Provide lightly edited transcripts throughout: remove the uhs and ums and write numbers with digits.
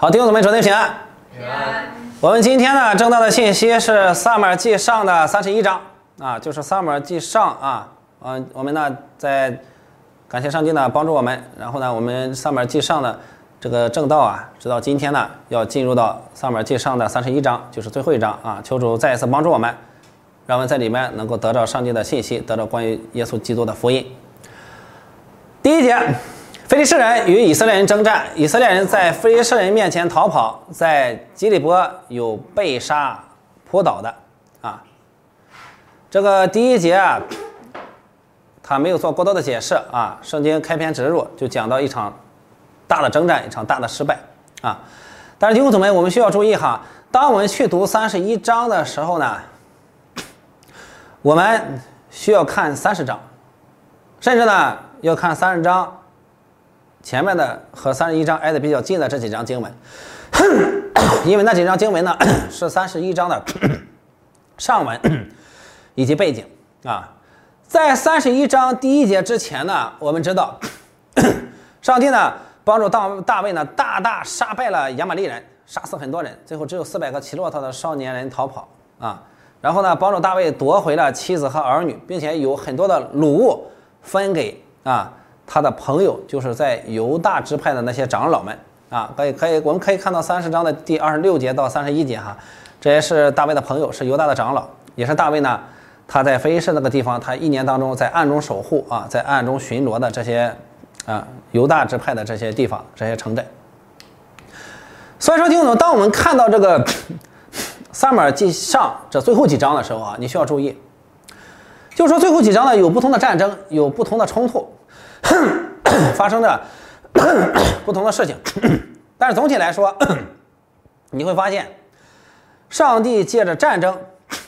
好，弟兄姊妹，主内平安。 平安。 我们今天呢，正道的信息是撒母耳记上的31章啊，就是撒母耳记上啊，我们呢在感谢上帝呢帮助我们，然后呢，我们撒母耳记上的这个正道啊，直到今天呢要进入到撒母耳记上的31章，就是最后一章啊，求主再一次帮助我们，让我们在里面能够得到上帝的信息，得到关于耶稣基督的福音。第一节。非利士人与以色列人征战，以色列人在非利士人面前逃跑，在基利波有被杀扑倒的啊。这个第一节啊，他没有做过多的解释啊，圣经开篇直入就讲到一场大的征战，一场大的失败啊。但是弟兄姊妹，我们需要注意哈，当我们去读31章的时候呢，我们需要看30章，甚至呢要看30章。前面的和31章挨得比较近的这几章经文，因为那几章经文呢是31章的上文以及背景啊。在31章第一节之前呢，我们知道上帝呢帮助大卫呢大大杀败了亚玛力人，杀死很多人，最后只有400个骑骆驼的少年人逃跑啊。然后呢帮助大卫夺回了妻子和儿女，并且有很多的掳物分给他的朋友，就是在犹大支派的那些长老们啊，我们可以看到30章的第26节到31节哈，这也是大卫的朋友，是犹大的长老，也是大卫呢他在非利士那个地方，他一年当中在暗中守护啊，在暗中巡逻的这些犹大支派的这些地方，这些城镇。所以说，听众，当我们看到这个撒母耳记上这最后几章的时候啊，你需要注意，就是说最后几章呢有不同的战争，有不同的冲突。发生着不同的事情，但是总体来说，你会发现，上帝借着战争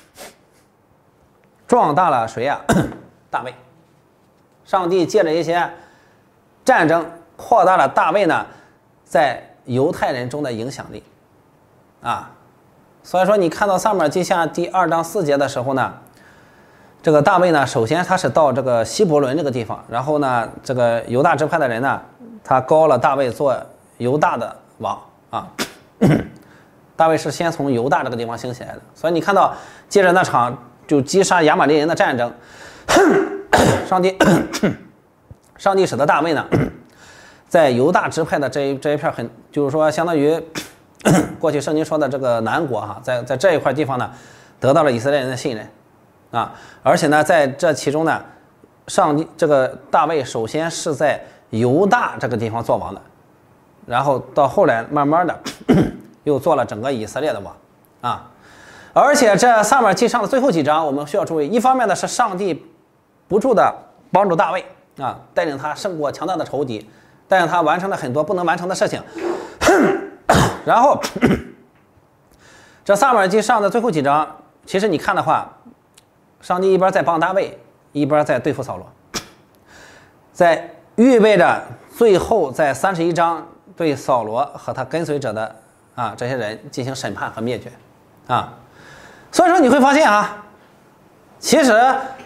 壮大了谁呀？大卫。上帝借着一些战争扩大了大卫呢在犹太人中的影响力啊。所以说，你看到撒母耳记下第2章4节的时候呢。这个大卫呢，首先他是到这个希伯伦这个地方，然后呢，这个犹大支派的人呢，他膏了大卫做犹大的王啊。大卫是先从犹大这个地方兴起来的，所以你看到，接着那场就击杀亚玛力人的战争，上帝使得大卫呢，在犹大支派的这一片就是说相当于过去圣经说的这个南国哈，在这一块地方呢，得到了以色列人的信任。啊，而且呢，在这其中呢，这个大卫首先是在犹大这个地方做王的，然后到后来慢慢的又做了整个以色列的王啊。而且这撒母耳记上的最后几章，我们需要注意，一方面呢是上帝不住的帮助大卫啊，带领他胜过强大的仇敌，带领他完成了很多不能完成的事情。然后这撒母耳记上的最后几章，其实你看的话。上帝一边在帮大卫，一边在对付扫罗，在预备着最后在31章对扫罗和他跟随者的这些人进行审判和灭绝啊。所以说你会发现其实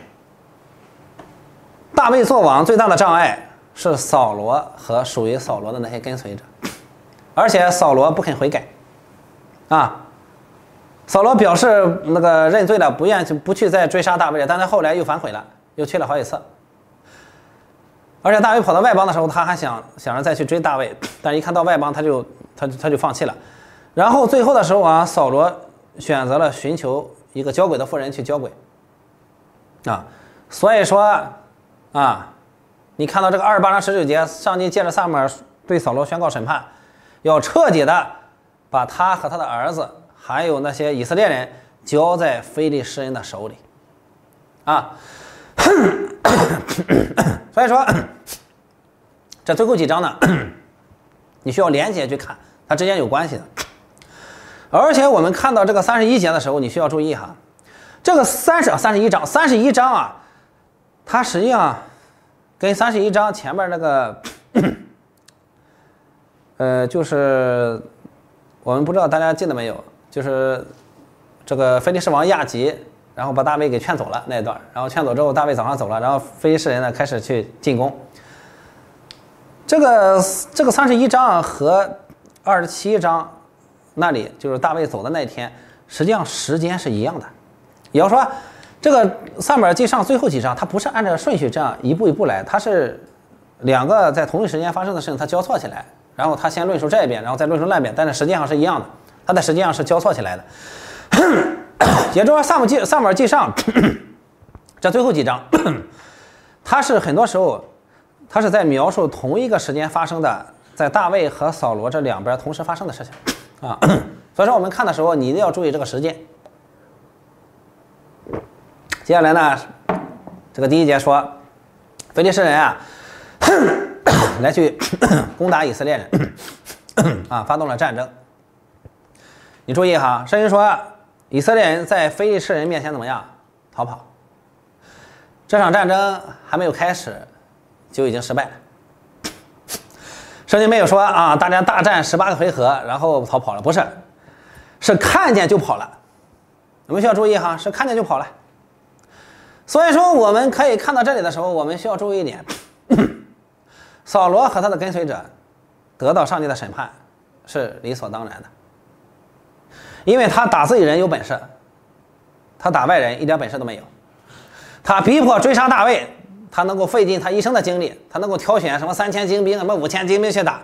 大卫做王最大的障碍是扫罗和属于扫罗的那些跟随者，而且扫罗不肯悔改啊。扫罗表示那个认罪了，不去再追杀大卫了，但他后来又反悔了，又去了好几次。而且大卫跑到外邦的时候，他还想着再去追大卫，但一看到外邦，他就放弃了。然后最后的时候扫罗选择了寻求一个交鬼的妇人去交鬼啊。所以说你看到这个28章19节，上帝借着撒母耳对扫罗宣告审判，要彻底的把他和他的儿子。还有那些以色列人交在非利士人的手里所以说这最后几章呢你需要连结去看，它之间有关系的。而且我们看到这个31节的时候，你需要注意这个31章它实际上跟31章前面那个就是我们不知道大家记得没有，就是这个非利士王亚吉，然后把大卫给劝走了那一段，然后劝走之后，大卫早上走了，然后非利士人呢开始去进攻。这个31章和 27章那里，就是大卫走的那天，实际上时间是一样的。也就是说，这个撒母耳记上最后几章，它不是按照顺序这样一步一步来，它是两个在同一时间发生的事情，它交错起来，然后它先论述这一遍，然后再论述那边，但是实际上是一样的，它的实际上是交错起来的。也就是说，撒母耳记上这最后几章，它是很多时候，它是在描述同一个时间发生的，在大卫和扫罗这两边同时发生的事情啊。所以说我们看的时候，你一定要注意这个时间。接下来呢，这个第一节说，非利士人啊，来去攻打以色列人啊，发动了战争。你注意哈，圣经说以色列人在非利士人面前怎么样？逃跑。这场战争还没有开始，就已经失败了。圣经没有说啊，大家大战18个回合，然后逃跑了，不是，是看见就跑了。我们需要注意哈，是看见就跑了。所以说，我们可以看到这里的时候，我们需要注意一点：扫罗和他的跟随者得到上帝的审判是理所当然的，因为他打自己人有本事，他打外人一点本事都没有。他逼迫追殺大卫，他能够费尽他一生的精力，他能够挑选什么3000精兵、什么5000精兵去打，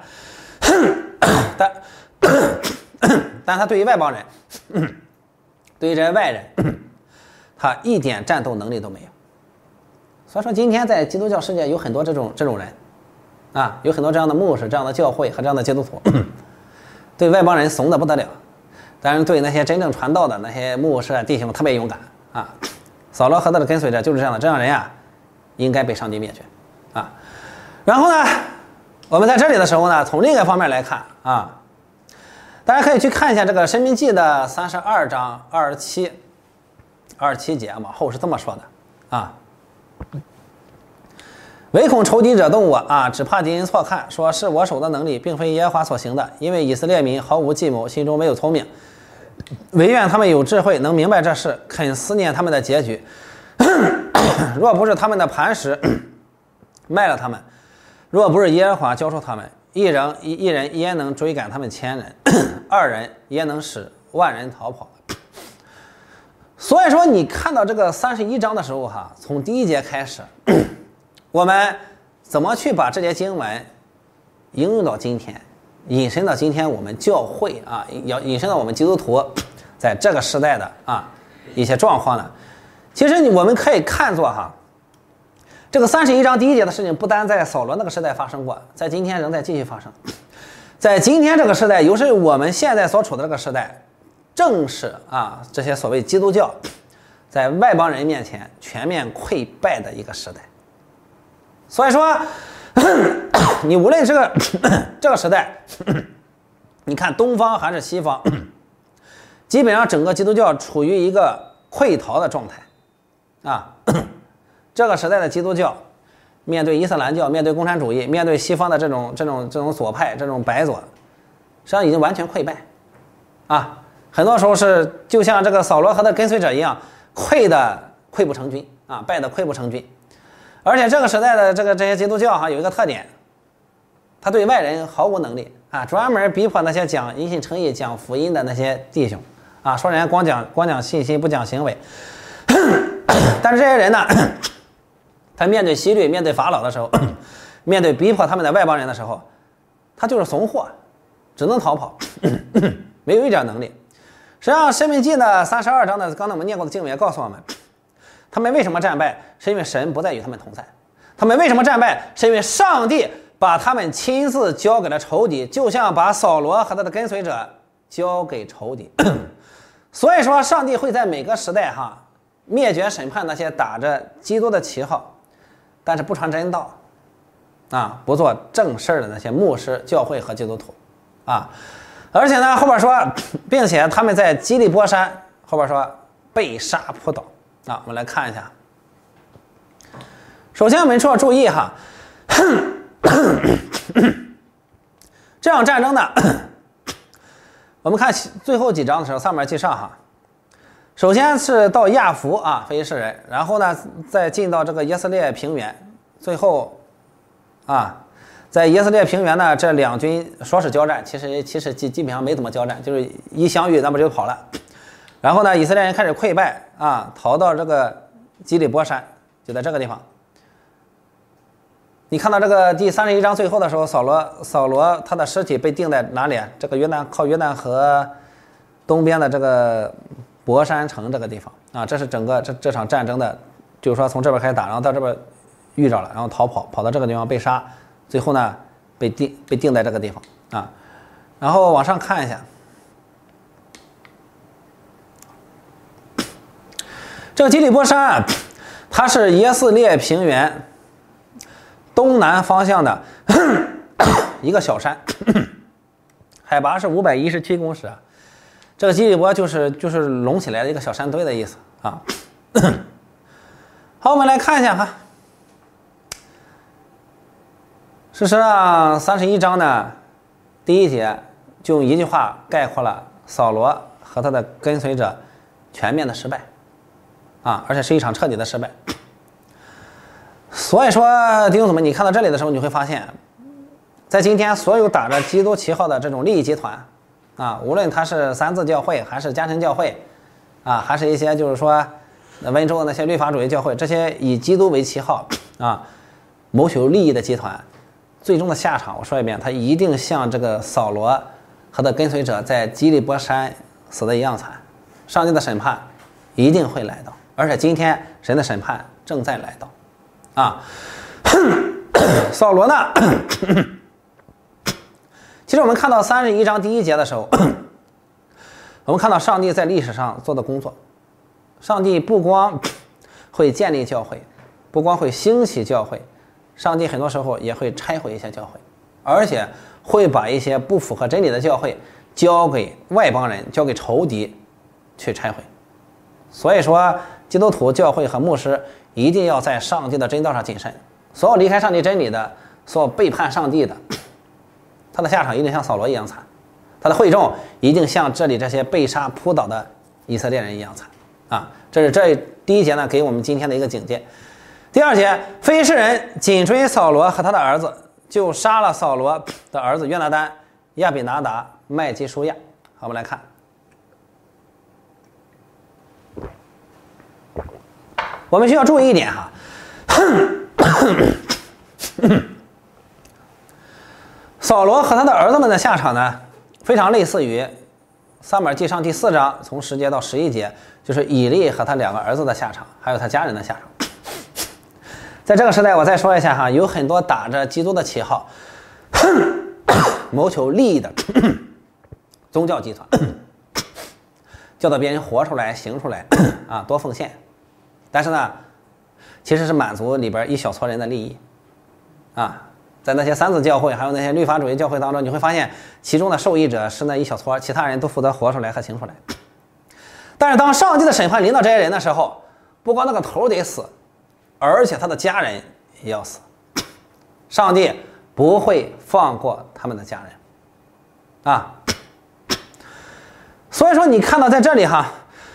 但他对于外邦人，对于这些外人，他一点战斗能力都没有。所以说，今天在基督教世界有很多这种人，啊，有很多这样的牧师、这样的教会和这样的基督徒，对外邦人怂得不得了，但是对那些真正传道的那些牧师弟兄特别勇敢啊。扫罗和他的跟随者就是这样的，这样人啊，应该被上帝灭绝啊。然后呢，我们在这里的时候呢，从另一个方面来看啊，大家可以去看一下这个申命记的32章27节，往后是这么说的啊：唯恐仇敌惹动我啊，只怕敌人错看，说是我手的能力，并非耶和华所行的，因为以色列民毫无计谋，心中没有聪明。唯愿他们有智慧，能明白这事，肯思念他们的结局。若不是他们的磐石卖了他们，若不是耶和华教授他们，一人焉能追赶他们1000人，2人焉能使万人逃跑。所以说，你看到这个31章的时候哈，从第1节开始，我们怎么去把这些经文应用到今天？引申到今天我们教会啊，要引申到我们基督徒在这个时代的一些状况呢？其实我们可以看作哈，这个31章第1节的事情，不单在扫罗那个时代发生过，在今天仍在继续发生。在今天这个时代，尤其是我们现在所处的这个时代，正是这些所谓基督教在外邦人面前全面溃败的一个时代。所以说，你无论这个时代，你看东方还是西方，基本上整个基督教处于一个溃逃的状态啊。这个时代的基督教面对伊斯兰教，面对共产主义，面对西方的这种左派，这种白左，实际上已经完全溃败啊。很多时候是就像这个扫罗和他跟随者一样，溃不成军啊，败得溃不成军。而且这个时代的这些基督教有一个特点，他对外人毫无能力啊，专门逼迫那些讲因信称义、讲福音的那些弟兄啊，说人家光讲信心不讲行为。但是这些人呢，他面对希律、面对法老的时候，面对逼迫他们的外邦人的时候，他就是怂货，只能逃跑，没有一点能力。实际上，申命记的32章的刚才我们念过的经文也告诉我们，他们为什么战败，是因为神不再与他们同在。他们为什么战败，是因为上帝把他们亲自交给了仇敌，就像把扫罗和他的跟随者交给仇敌。所以说，上帝会在每个时代灭绝审判那些打着基督的旗号，但是不传真道不做正事的那些牧师、教会和基督徒而且呢，后边说，并且他们在基利波山后边说被杀扑倒我们来看一下。首先我们需要注意这场战争呢，我们看最后几章的时候，撒母耳记上首先是到亚弗非利士人，然后呢再进到这个耶斯列平原，最后在以色列平原呢，这两军说是交战，其实基本上没怎么交战，就是一相遇那么就跑了。然后呢，以色列人开始溃败啊，逃到这个基利波山，就在这个地方。你看到这个第31章最后的时候，扫罗他的尸体被钉在哪里？这个靠约旦河东边的这个博山城这个地方啊，这是整个这场战争的，就是说从这边开始打，然后到这边遇着了，然后逃跑到这个地方被杀，最后呢被钉在这个地方啊。然后往上看一下，这个基利波山啊，它是以色列平原东南方向的一个小山，海拔是517公尺。这个基利波就是隆起来的一个小山堆的意思啊。好，我们来看一下哈。事实上，31章呢，第1节就用一句话概括了扫罗和他的跟随者全面的失败啊，而且是一场彻底的失败。所以说，弟兄姊妹，你看到这里的时候，你会发现，在今天所有打着基督旗号的这种利益集团啊，无论他是三字教会，还是家庭教会啊，还是一些就是说温州的那些律法主义教会，这些以基督为旗号啊谋求利益的集团，最终的下场，我说一遍，他一定像这个扫罗和他的跟随者在基利波山死的一样惨。上帝的审判一定会来到，而且今天神的审判正在来到啊。扫罗呢其实我们看到31章第1节的时候，我们看到上帝在历史上做的工作。上帝不光会建立教会，不光会兴起教会，上帝很多时候也会拆毁一些教会，而且会把一些不符合真理的教会交给外邦人，交给仇敌去拆毁。所以说，基督徒教会和牧师一定要在上帝的真道上谨慎。所有离开上帝真理的，所有背叛上帝的，他的下场一定像扫罗一样惨，他的会众一定像这里这些被杀扑倒的以色列人一样惨啊！这是第1节呢，给我们今天的一个警戒。第2节，非利士人紧追扫罗和他的儿子，就杀了扫罗的儿子约拿单、亚比拿达、麦基舒亚。好，我们来看，我们需要注意一点哈。扫罗和他的儿子们的下场呢，非常类似于撒母耳记上第4章从10节到11节，就是以利和他2个儿子的下场，还有他家人的下场。在这个时代，我再说一下哈，有很多打着基督的旗号谋求利益的宗教集团，教导别人活出来、行出来啊，多奉献，但是呢，其实是满足里边一小撮人的利益啊。在那些三字教会还有那些律法主义教会当中，你会发现其中的受益者是那一小撮，其他人都负责活出来和行出来。但是当上帝的审判临到这些人的时候，不光那个头得死，而且他的家人也要死，上帝不会放过他们的家人啊。所以说你看到在这里哈，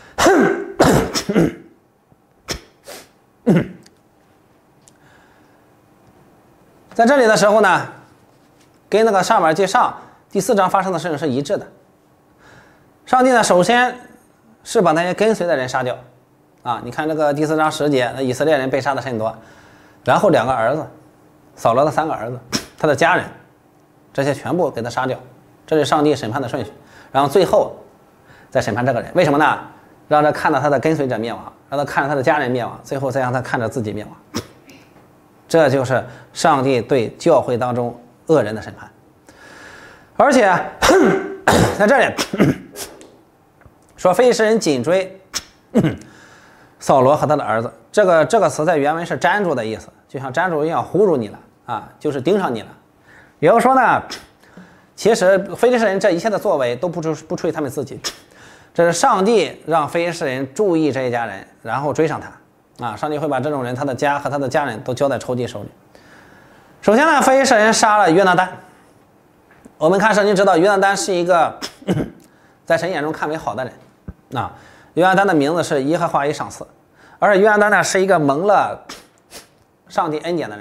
在这里的时候呢，跟那个撒母耳记上第4章发生的事情是一致的。上帝呢，首先是把那些跟随的人杀掉啊，你看这个第4章10节，那以色列人被杀的甚多，然后2个儿子，扫罗的3个儿子，他的家人，这些全部给他杀掉，这是上帝审判的顺序。然后最后再审判这个人，为什么呢？让他看到他的跟随者灭亡，让他看着他的家人灭亡，最后再让他看着自己灭亡。这就是上帝对教会当中恶人的审判。而且在这里说非利士人紧追扫罗和他的儿子，这个词在原文是粘住的意思，就像粘住一样糊住你了啊，就是盯上你了。也就是说呢，其实非利士人这一切的作为都不出于他们自己，这是上帝让非利士人注意这一家人，然后追上他啊，上帝会把这种人他的家和他的家人都交在仇敌手里。首先呢，非利士人杀了约拿单。我们看圣经知道约拿单是一个在神眼中看为好的人啊。约拿单的名字是耶和华以赏赐，而且约拿单呢是一个蒙了上帝恩典的人，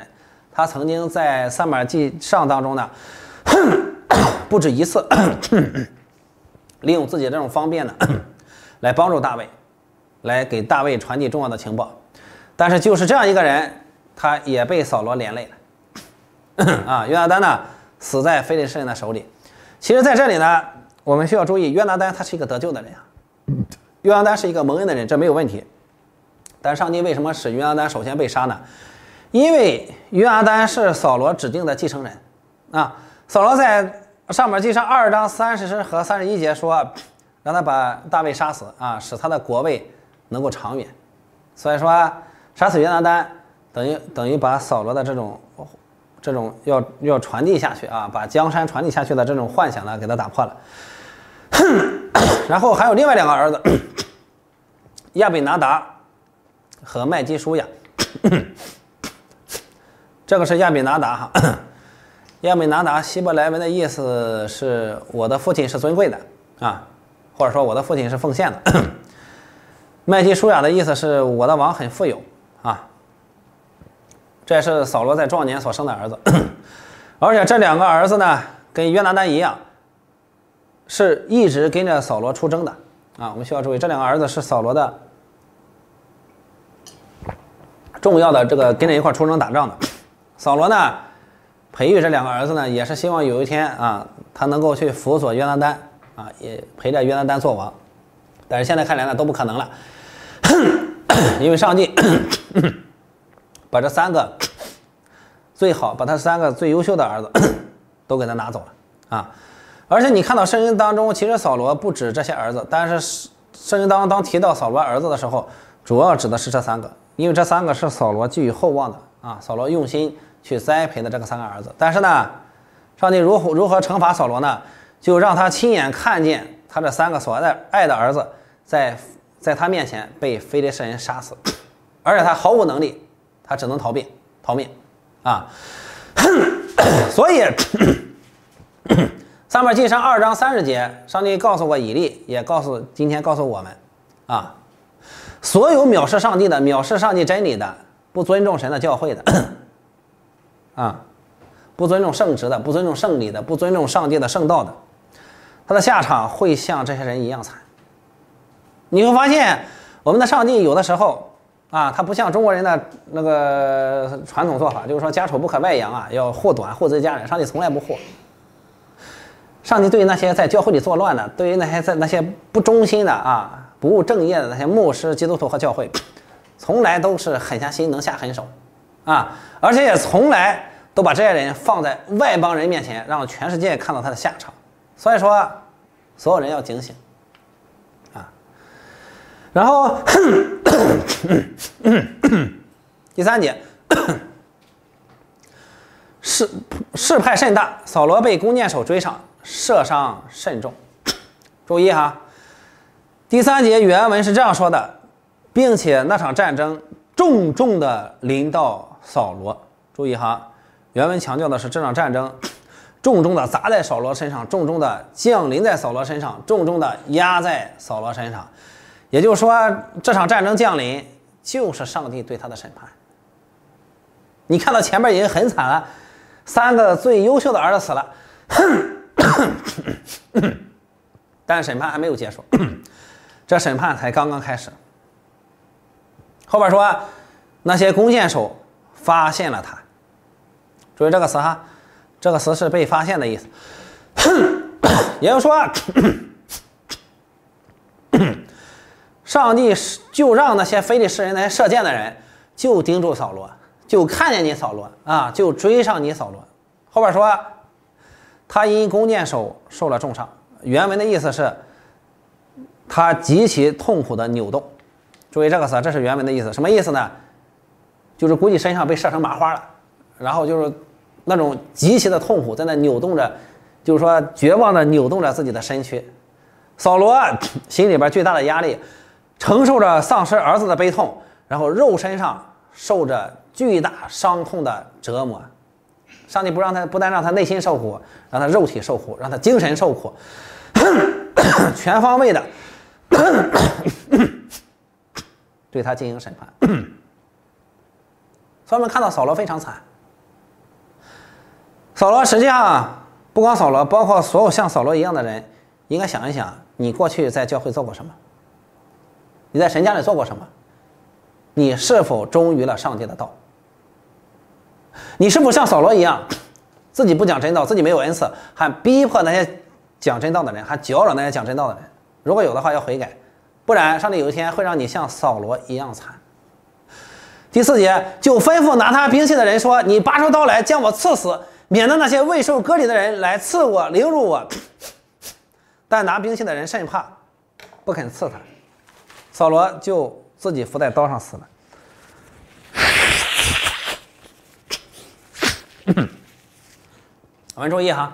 他曾经在撒母耳记上当中呢，不止一次利用自己这种方便呢，来帮助大卫，来给大卫传递重要的情报。但是就是这样一个人，他也被扫罗连累了啊。约拿单呢死在非利士人的手里。其实在这里呢，我们需要注意，约拿单他是一个得救的人啊，约拿单是一个蒙恩的人，这没有问题。但上帝为什么使约拿单首先被杀呢？因为约拿单是扫罗指定的继承人啊。扫罗在撒母耳记上2章30和31节说，让他把大卫杀死啊，使他的国位能够长远。所以说杀死约拿单等于把扫罗的这种要传递下去啊，把江山传递下去的这种幻想呢给他打破了。然后还有另外2个儿子亚比拿达和麦基舒亚。这个是亚比拿达哈，亚比拿达希伯来文的意思是我的父亲是尊贵的啊，或者说我的父亲是奉献的。麦基舒亚的意思是我的王很富有啊。这是扫罗在壮年所生的儿子，而且这2个儿子呢，跟约拿单一样，是一直跟着扫罗出征的啊。我们需要注意，这2个儿子是扫罗的重要的这个跟着一块出征打仗的。扫罗呢，培育这2个儿子呢，也是希望有一天啊，他能够去辅佐约拿单啊，也陪着约拿单做王。但是现在看来呢，都不可能了，因为上帝把这3个把他3个最优秀的儿子都给他拿走了啊！而且你看到圣经当中，其实扫罗不止这些儿子，但是圣经当中当提到扫罗儿子的时候，主要指的是这3个，因为这3个是扫罗寄予厚望的啊，扫罗用心去栽培的这个3个儿子。但是呢，上帝如何惩罚扫罗呢？就让他亲眼看见他这3个所爱的儿子在他面前被非利士人杀死，而且他毫无能力，他只能逃命啊！所以撒母耳记上2章30节，上帝告诉过以利，也今天告诉我们啊，所有藐视上帝的、藐视上帝真理的、不尊重神的教会的啊，不尊重圣职的、不尊重圣礼的、不尊重上帝的圣道的，他的下场会像这些人一样惨。你会发现，我们的上帝有的时候啊，他不像中国人的那个传统做法，就是说家丑不可外扬啊，要护短护自己家人。上帝从来不护。上帝对于那些在教会里作乱的，对于那些不忠心的啊、不务正业的那些牧师、基督徒和教会，从来都是狠下心能下狠手啊，而且也从来都把这些人放在外邦人面前，让全世界看到他的下场。所以说，所有人要警醒啊。然后第3节，事派甚大，扫罗被弓箭手追上，射伤甚重。注意哈，第3节原文是这样说的，并且那场战争重重的临到扫罗。注意哈，原文强调的是这场战争重重的砸在扫罗身上，重重的降临在扫罗身上，重重的压在扫罗身上。也就是说，这场战争降临就是上帝对他的审判。你看到前面已经很惨了，3个最优秀的儿子死了，但审判还没有结束，这审判才刚刚开始。后边说，那些弓箭手发现了他。注意这个词哈，这个词是被发现的意思。也就是说，上帝就让那些非利士人那些射箭的人就盯住扫罗，就看见你扫罗啊，就追上你扫罗。后边说，他因弓箭手受了重伤。原文的意思是，他极其痛苦的扭动。注意这个词，这是原文的意思。什么意思呢？就是估计身上被射成麻花了，然后就是那种极其的痛苦，在那扭动着，就是说绝望的扭动着自己的身躯。扫罗心里边巨大的压力，承受着丧失儿子的悲痛，然后肉身上受着巨大伤痛的折磨。上帝不但让他内心受苦，让他肉体受苦，让他精神受苦，全方位的对他进行审判。所以我们看到扫罗非常惨扫罗实际上不光扫罗，包括所有像扫罗一样的人，应该想一想，你过去在教会做过什么？你在神家里做过什么？你是否忠于了上帝的道？你是否像扫罗一样，自己不讲真道，自己没有恩赐，还逼迫那些讲真道的人，还搅扰那些讲真道的人？如果有的话，要悔改，不然上帝有一天会让你像扫罗一样惨。第4节，就吩咐拿他兵器的人说：“你拔出刀来，将我刺死，免得那些未受割礼的人来刺我、凌辱我。”但拿兵器的人甚怕，不肯刺他。扫罗就自己伏在刀上死了。我们注意哈，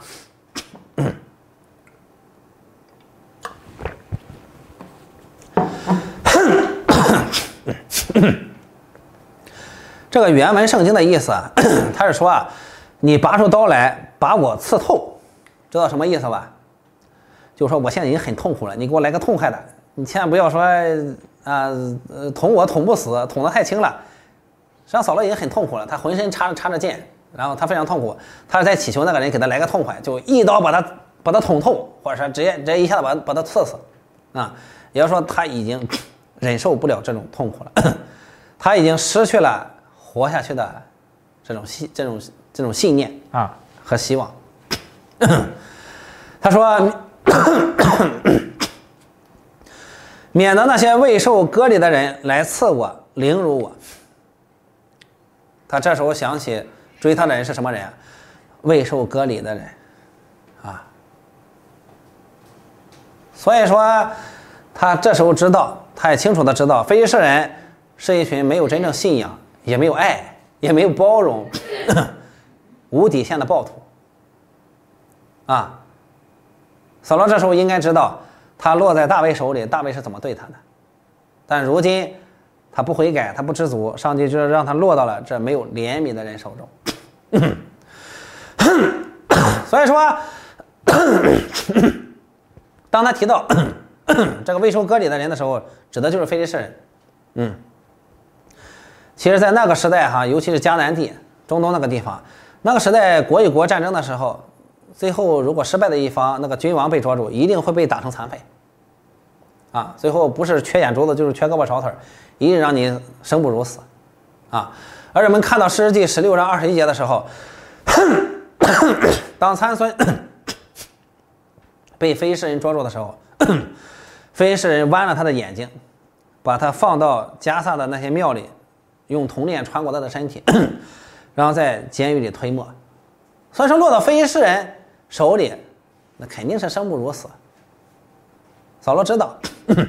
这个原文圣经的意思啊，他是说啊，你拔出刀来把我刺透，知道什么意思吧？就是说我现在已经很痛苦了，你给我来个痛快的，你千万不要说捅我捅不死，捅得太轻了。实际上扫罗已经很痛苦了，他浑身插着剑，然后他非常痛苦，他是在祈求那个人给他来个痛快，就一刀把他捅透，或者说直接一下子把他刺死啊！也就是说他已经忍受不了这种痛苦了，他已经失去了活下去的这种信念啊和希望。他说免得那些未受割礼的人来刺我、凌辱我。他这时候想起追他的人是什么人啊？未受割礼的人啊。所以说他这时候知道，他也清楚的知道，非利士人是一群没有真正信仰，也没有爱，也没有包容无底线的暴徒啊。扫罗这时候应该知道，他落在大卫手里，大卫是怎么对他的。但如今他不悔改，他不知足，上帝就让他落到了这没有怜悯的人手中。所以说当他提到这个未受割礼的人的时候，指的就是非利士人。其实在那个时代哈，尤其是迦南地、中东那个地方，那个时代国与国战争的时候，最后如果失败的一方，那个君王被捉住，一定会被打成残废啊！最后不是缺眼珠子，就是缺胳膊少腿，一定让你生不如死啊！而我们看到士师记16章21节的时候，当参孙被非利士人捉住的时候，非利士人剜了他的眼睛，把他放到迦萨的那些庙里，用铜链穿过他的身体，然后在监狱里推磨。所以说落到非利士人手里，那肯定是生不如死。扫罗知道，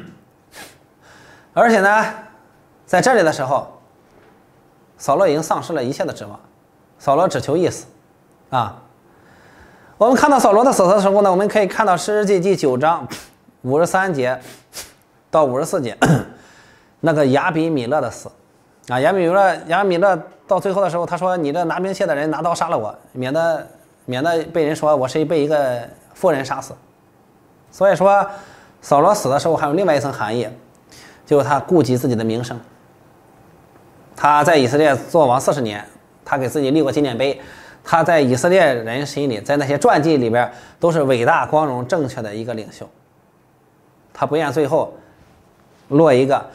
而且呢，在这里的时候，扫罗已经丧失了一切的指望，扫罗只求一死啊。我们看到扫罗的死的时候呢，我们可以看到士师记第9章53节到54节，那个亚比米勒的死啊，亚比米勒到最后的时候，他说：“你这拿兵器的人拿刀杀了我，免得被人说我是被一个妇人杀死。”所以说，扫罗死的时候还有另外一层含义，就是他顾及自己的名声。他在以色列做王40年，他给自己立过纪念碑，他在以色列人心里，在那些传记里边都是伟大、光荣、正确的一个领袖。他不愿最后落一个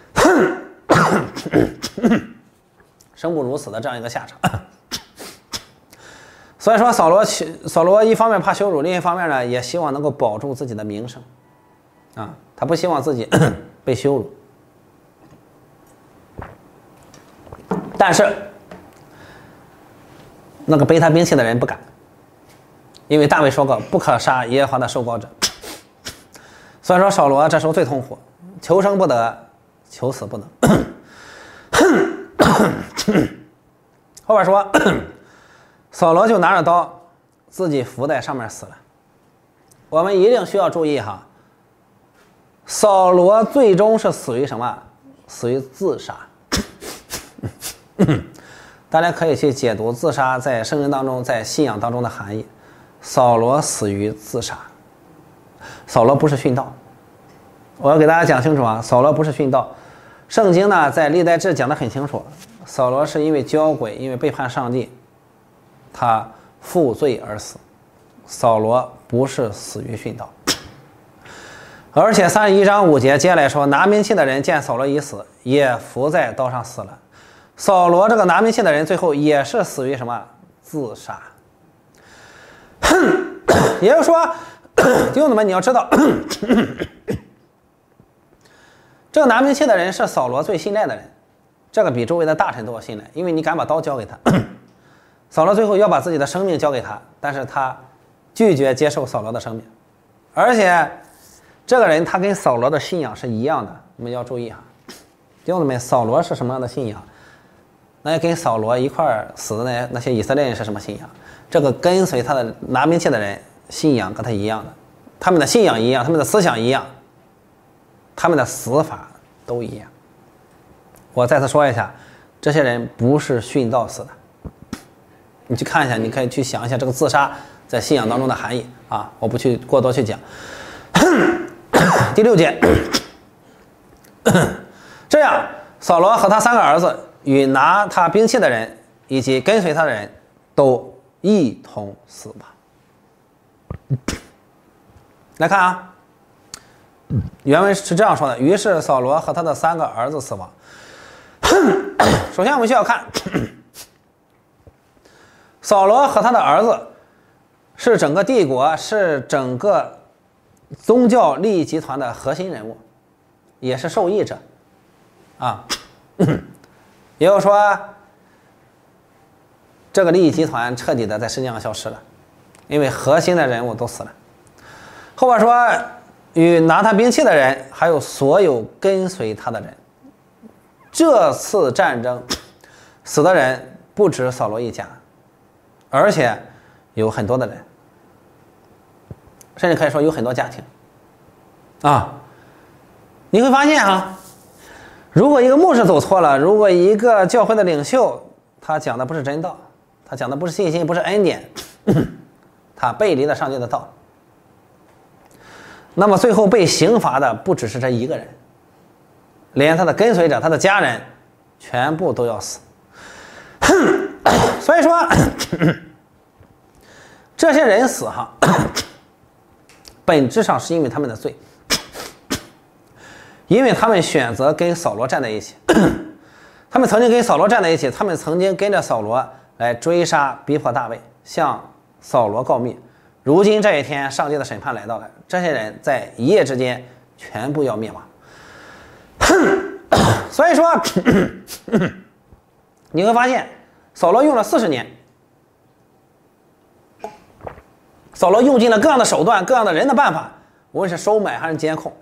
生不如死的这样一个下场。所以说扫罗一方面怕羞辱，另一方面呢也希望能够保住自己的名声啊，他不希望自己被羞辱。但是那个背他兵器的人不敢，因为大卫说过不可杀耶和华的受膏者。所以说扫罗这时候最痛苦，求生不得，求死不能。后边说扫罗就拿着刀自己伏在上面死了。我们一定需要注意哈，扫罗最终是死于什么？死于自杀。大家可以去解读自杀在圣经当中，在信仰当中的含义。扫罗死于自杀，扫罗不是殉道。我要给大家讲清楚啊，扫罗不是殉道。圣经呢在历代志讲得很清楚，扫罗是因为交鬼，因为背叛上帝，他负罪而死。扫罗不是死于殉道。而且31章5节接下来说，拿兵器的人见扫罗已死，也伏在刀上死了。扫罗这个拿兵器的人最后也是死于什么？自杀。也就是说，弟兄姊妹，你要知道，这个拿兵器的人是扫罗最信赖的人，这个比周围的大臣都要信赖，因为你敢把刀交给他。扫罗最后要把自己的生命交给他，但是他拒绝接受扫罗的生命，而且这个人他跟扫罗的信仰是一样的，我们要注意啊，弟兄姊妹，扫罗是什么样的信仰？那跟扫罗一块儿死的那些以色列人是什么信仰？这个跟随他的拿兵器的人信仰跟他一样的，他们的信仰一样，他们的思想一样，他们的死法都一样。我再次说一下，这些人不是殉道死的。你去看一下，你可以去想一下这个自杀在信仰当中的含义啊，我不去过多去讲。第6节，这样扫罗和他3个儿子与拿他兵器的人以及跟随他的人都一同死亡。来看啊，原文是这样说的：于是扫罗和他的3个儿子死亡。首先我们需要看，扫罗和他的儿子是整个帝国，是整个宗教利益集团的核心人物，也是受益者啊。也就是说，这个利益集团彻底的在世界上消失了，因为核心的人物都死了。后边说，与拿他兵器的人，还有所有跟随他的人。这次战争死的人不止扫罗一家，而且有很多的人，甚至可以说有很多家庭啊。你会发现啊，如果一个牧师走错了，如果一个教会的领袖他讲的不是真道，他讲的不是信心，不是恩典，他背离了上帝的道，那么最后被刑罚的不只是这一个人，连他的跟随者、他的家人全部都要死。所以说这些人死哈，本质上是因为他们的罪，因为他们选择跟扫罗站在一起。他们曾经跟扫罗站在一起，他们曾经跟着扫罗来追杀逼迫大卫，向扫罗告密。如今这一天，上帝的审判来到了，这些人在一夜之间全部要灭亡。所以说你会发现扫罗用了40年，扫罗用尽了各样的手段、各样的人的办法，无论是收买还是监控，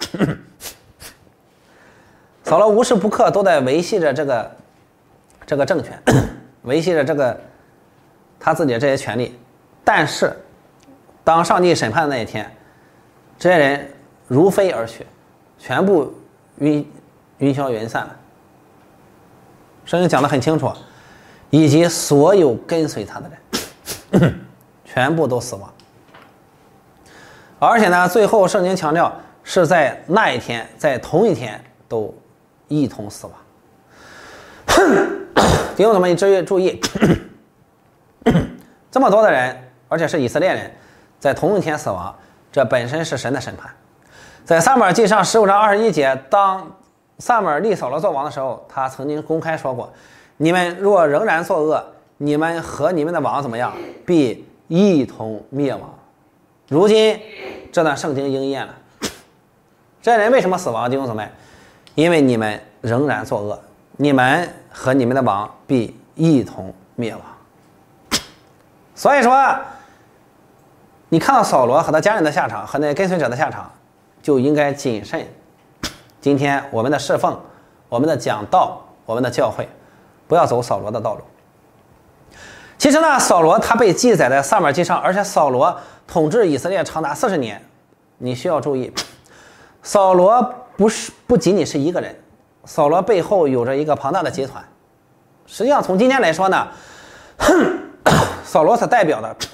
扫罗无时不刻都在维系着这个政权，维系着这个他自己的这些权利。但是当上帝审判的那一天，这些人如飞而去，全部云消云散了。圣经讲得很清楚，以及所有跟随他的人全部都死亡。而且呢，最后圣经强调是在那一天，在同一天都一同死亡。弟兄姊妹，你注意，这么多的人，而且是以色列人，在同一天死亡，这本身是神的审判。在撒母耳记上15章21节，当撒母耳立扫罗做王的时候，他曾经公开说过：你们若仍然作恶，你们和你们的王怎么样？必一同灭亡。如今这段圣经应验了。这些人为什么死亡？弟兄姊妹，因为你们仍然作恶，你们和你们的王必一同灭亡。所以说，你看到扫罗和他家人的下场，和那跟随者的下场，就应该谨慎。今天我们的侍奉、我们的讲道、我们的教会，不要走扫罗的道路。其实呢，扫罗他被记载在撒母耳记上，而且扫罗统治以色列长达40年。你需要注意，扫罗不仅仅是一个人，扫罗背后有着一个庞大的集团。实际上从今天来说呢，扫罗所代表的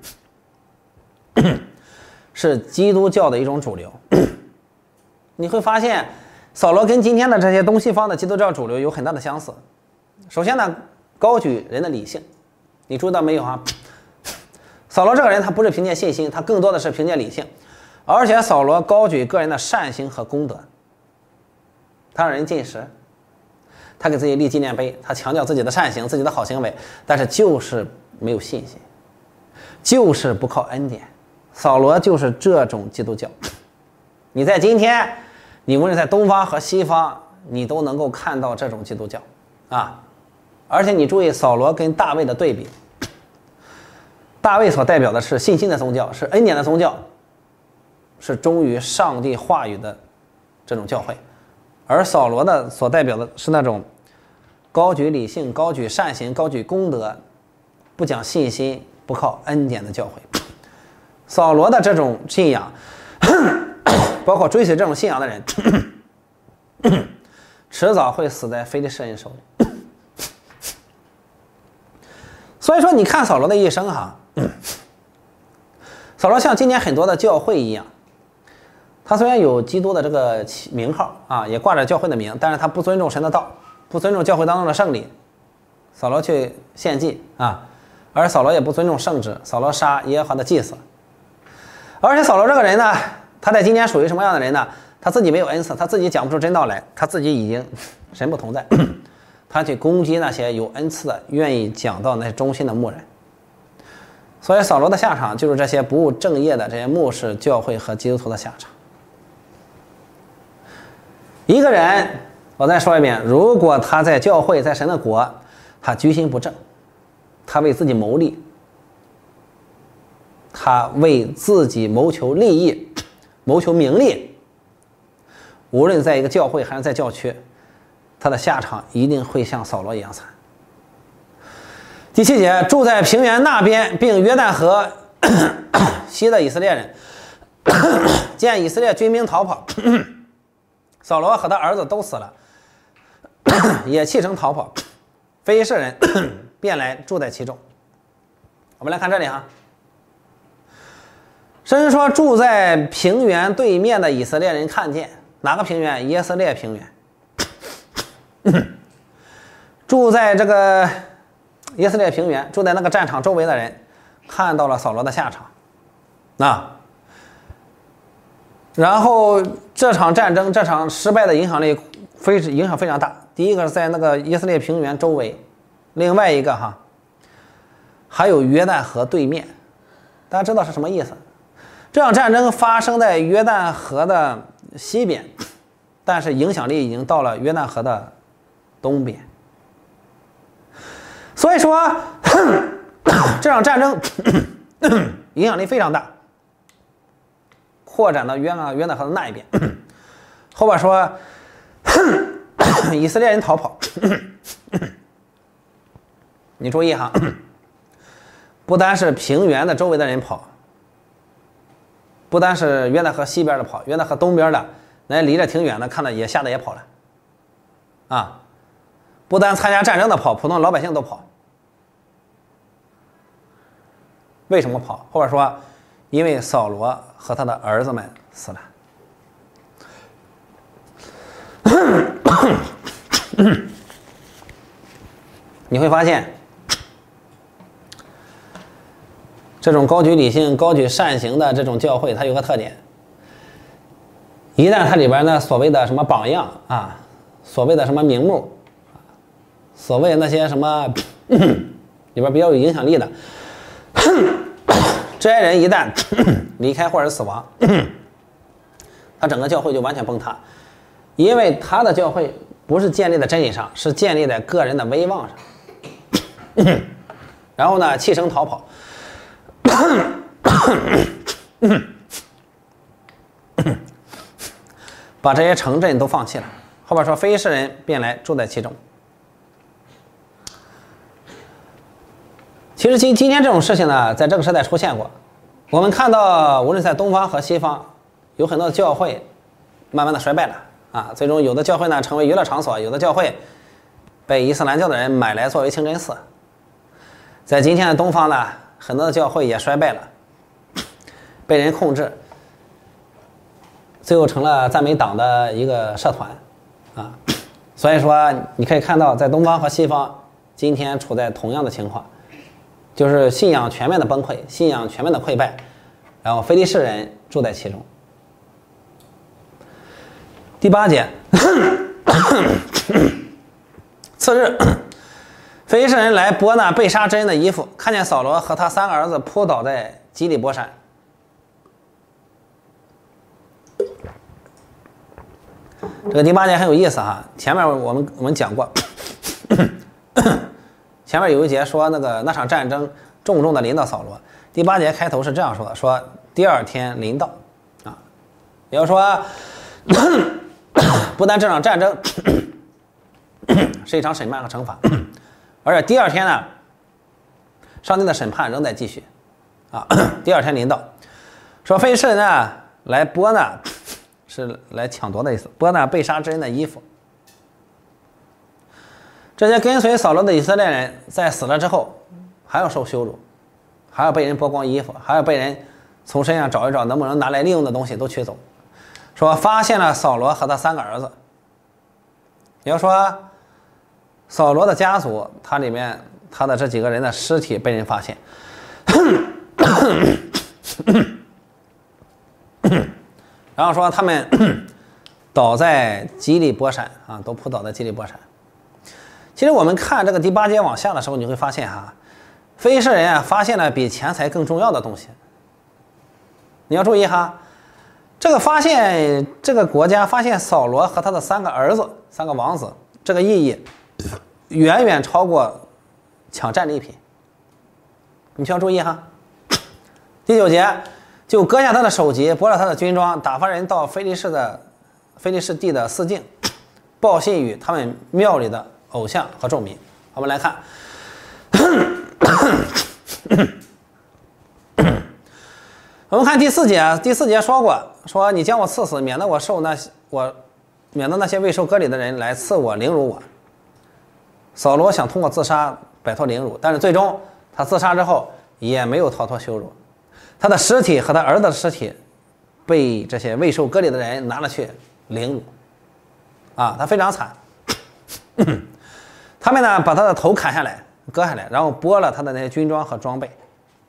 是基督教的一种主流。你会发现扫罗跟今天的这些东西方的基督教主流有很大的相似。首先呢，高举人的理性，你注意到没有啊？ 扫罗这个人他不是凭借信心，他更多的是凭借理性，而且扫罗高举个人的善行和功德，他让人进食，他给自己立纪念碑，他强调自己的善行，自己的好行为，但是就是没有信心，就是不靠恩典。扫罗就是这种基督教。你在今天，你无论在东方和西方，你都能够看到这种基督教啊。而且你注意扫罗跟大卫的对比，大卫所代表的是信心的宗教，是恩典的宗教，是忠于上帝话语的这种教会，而扫罗的所代表的是那种高举理性、高举善行、高举功德，不讲信心、不靠恩典的教会。扫罗的这种信仰，包括追随这种信仰的人，迟早会死在非利士人手里。所以说，你看扫罗的一生哈，扫罗像今年很多的教会一样，他虽然有基督的这个名号啊，也挂着教会的名，但是他不尊重神的道，不尊重教会当中的圣礼，扫罗去献祭啊，而扫罗也不尊重圣旨，扫罗杀耶和华的祭司。而且扫罗这个人呢，他在今天属于什么样的人呢？他自己没有恩赐，他自己讲不出真道来，他自己已经神不同在，他去攻击那些有恩赐的、愿意讲道那些忠心的牧人。所以扫罗的下场就是这些不务正业的这些牧师、教会和基督徒的下场。一个人，我再说一遍，如果他在教会、在神的国，他居心不正，他为自己谋利，他为自己谋求利益、谋求名利，无论在一个教会还是在教区，他的下场一定会像扫罗一样惨。第7节，住在平原那边并约旦河西的以色列人见以色列军兵逃跑，扫罗和他儿子都死了，也弃城逃跑，非利士人便来住在其中。我们来看这里哈，神说住在平原对面的以色列人看见哪个平原？耶斯列平原。住在这个耶斯列平原，住在那个战场周围的人看到了扫罗的下场然后这场战争，这场失败的影响非常大。第一个是在那个耶斯列平原周围，另外一个还有约旦河对面。大家知道是什么意思？这场战争发生在约旦河的西边，但是影响力已经到了约旦河的东边。所以说这场战争影响力非常大，扩展到约旦河的那一边。后边说以色列人逃跑，你注意哈，不单是平原的周围的人跑，不单是约旦河西边的跑，约旦河东边的那离着挺远的，看到也吓得也跑了不单参加战争的跑，普通老百姓都跑。为什么跑？后边说因为扫罗和他的儿子们死了。你会发现这种高举理性、高举善行的这种教会，它有个特点，一旦它里边呢所谓的什么榜样所谓的什么名目所谓那些什么里边比较有影响力的这些人一旦离开或者死亡，他整个教会就完全崩塌，因为他的教会不是建立在真理上，是建立在个人的威望上。然后呢，弃城逃跑，把这些城镇都放弃了。后边说非利士人便来住在其中。其实今天这种事情呢，在这个时代出现过。我们看到，无论在东方和西方，有很多的教会慢慢的衰败了最终有的教会呢成为娱乐场所，有的教会被伊斯兰教的人买来作为清真寺。在今天的东方呢，很多的教会也衰败了，被人控制，最后成了赞美党的一个社团所以说你可以看到，在东方和西方今天处在同样的情况。 就是信仰全面的崩溃，信仰全面的溃败，然后非利士人住在其中。第8节，次日，非利士人来剥那被杀之人的衣服，看见扫罗和他3个儿子扑倒在基利波山。这个第8节很有意思哈，前面我们讲过，前面有一节说那场战争重重的临到扫罗。第8节开头是这样说的，说第2天临到啊，也就是说，不但这场战争是一场审判和惩罚，而且第2天呢，上帝的审判仍在继续啊。第2天临到，说非利士人呢来剥呢，是来抢夺的意思，剥那被杀之人的衣服。这些跟随扫罗的以色列人在死了之后还要受羞辱，还要被人剥光衣服，还要被人从身上找一找能不能拿来利用的东西都取走。说发现了扫罗和他3个儿子，也就是说扫罗的家族，他里面他的这几个人的尸体被人发现，然后说他们倒在基利波山啊，都扑倒在基利波山。其实我们看这个第8节往下的时候，你会发现哈，非利士人啊发现了比钱财更重要的东西。你要注意哈，这个发现这个国家发现扫罗和他的3个儿子3个王子，这个意义远远超过抢战利品。你需要注意哈。第9节，就割下他的首级，剥了他的军装，打发人到非利士地的四境，报信与他们庙里的偶像和众民。我们来看，我们看第4节，第4节说过，说你将我刺死，免得那些未受割礼的人来刺我凌辱我。扫罗想通过自杀摆脱凌辱，但是最终他自杀之后也没有逃脱羞辱，他的尸体和他儿子的尸体被这些未受割礼的人拿了去凌辱啊，他非常惨。他们呢把他的头砍下来割下来，然后剥了他的那些军装和装备。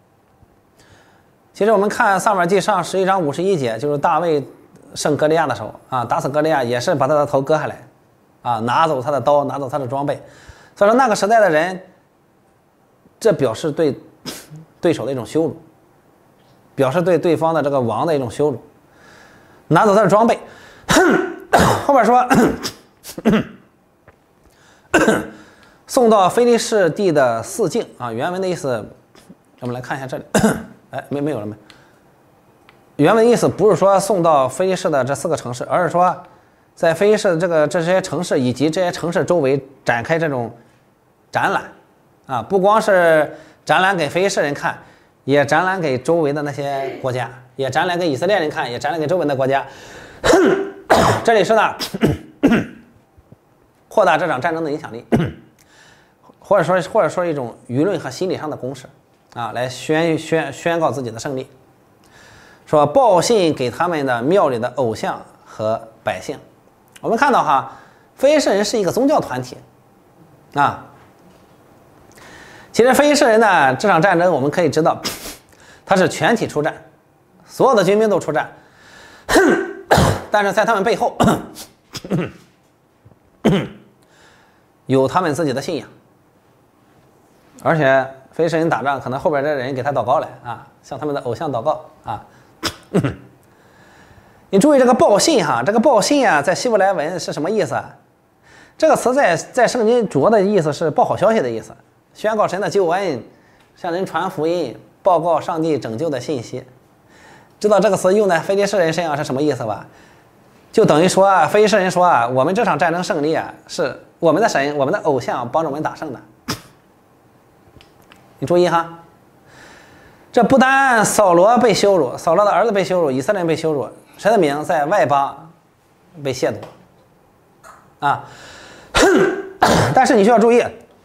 其实我们看撒母耳记上11章51节，就是大卫胜歌利亚的时候啊，打死歌利亚也是把他的头割下来啊，拿走他的刀，拿走他的装备。所以说那个时代的人，这表示对对手的一种羞辱，表示对对方的这个王的一种羞辱，拿走他的装备。后边说送到非利士地的四境啊，原文的意思我们来看一下这里。哎，没有了没？原文意思不是说送到非利士的这4个城市，而是说在非利士的这些城市以及这些城市周围展开这种展览啊，不光是展览给非利士人看，也展览给周围的那些国家，也展览给以色列人看，也展览给周围的国家。这里是呢扩大这场战争的影响力，或者说一种舆论和心理上的攻势啊，来宣告自己的胜利。说报信给他们的庙里的偶像和百姓。我们看到哈，非利士人是一个宗教团体啊。其实非利士人呢，这场战争我们可以知道，他是全体出战，所有的军兵都出战，但是在他们背后有他们自己的信仰，而且非利士人打仗，可能后边的人给他祷告来啊，向他们的偶像祷告啊。你注意这个报信哈，这个报信啊，在希伯来文是什么意思啊？这个词在圣经主要的意思是报好消息的意思，宣告神的救恩，向人传福音，报告上帝拯救的信息。知道这个词用在非利士人身上是什么意思吧？就等于说啊，非利士人说啊，我们这场战争胜利啊，是我们的神，我们的偶像帮着我们打胜的。你注意哈，这不单扫罗被羞辱，扫罗的儿子被羞辱，以色列人被羞辱，神的名在外邦被亵渎啊。但是你需要注意，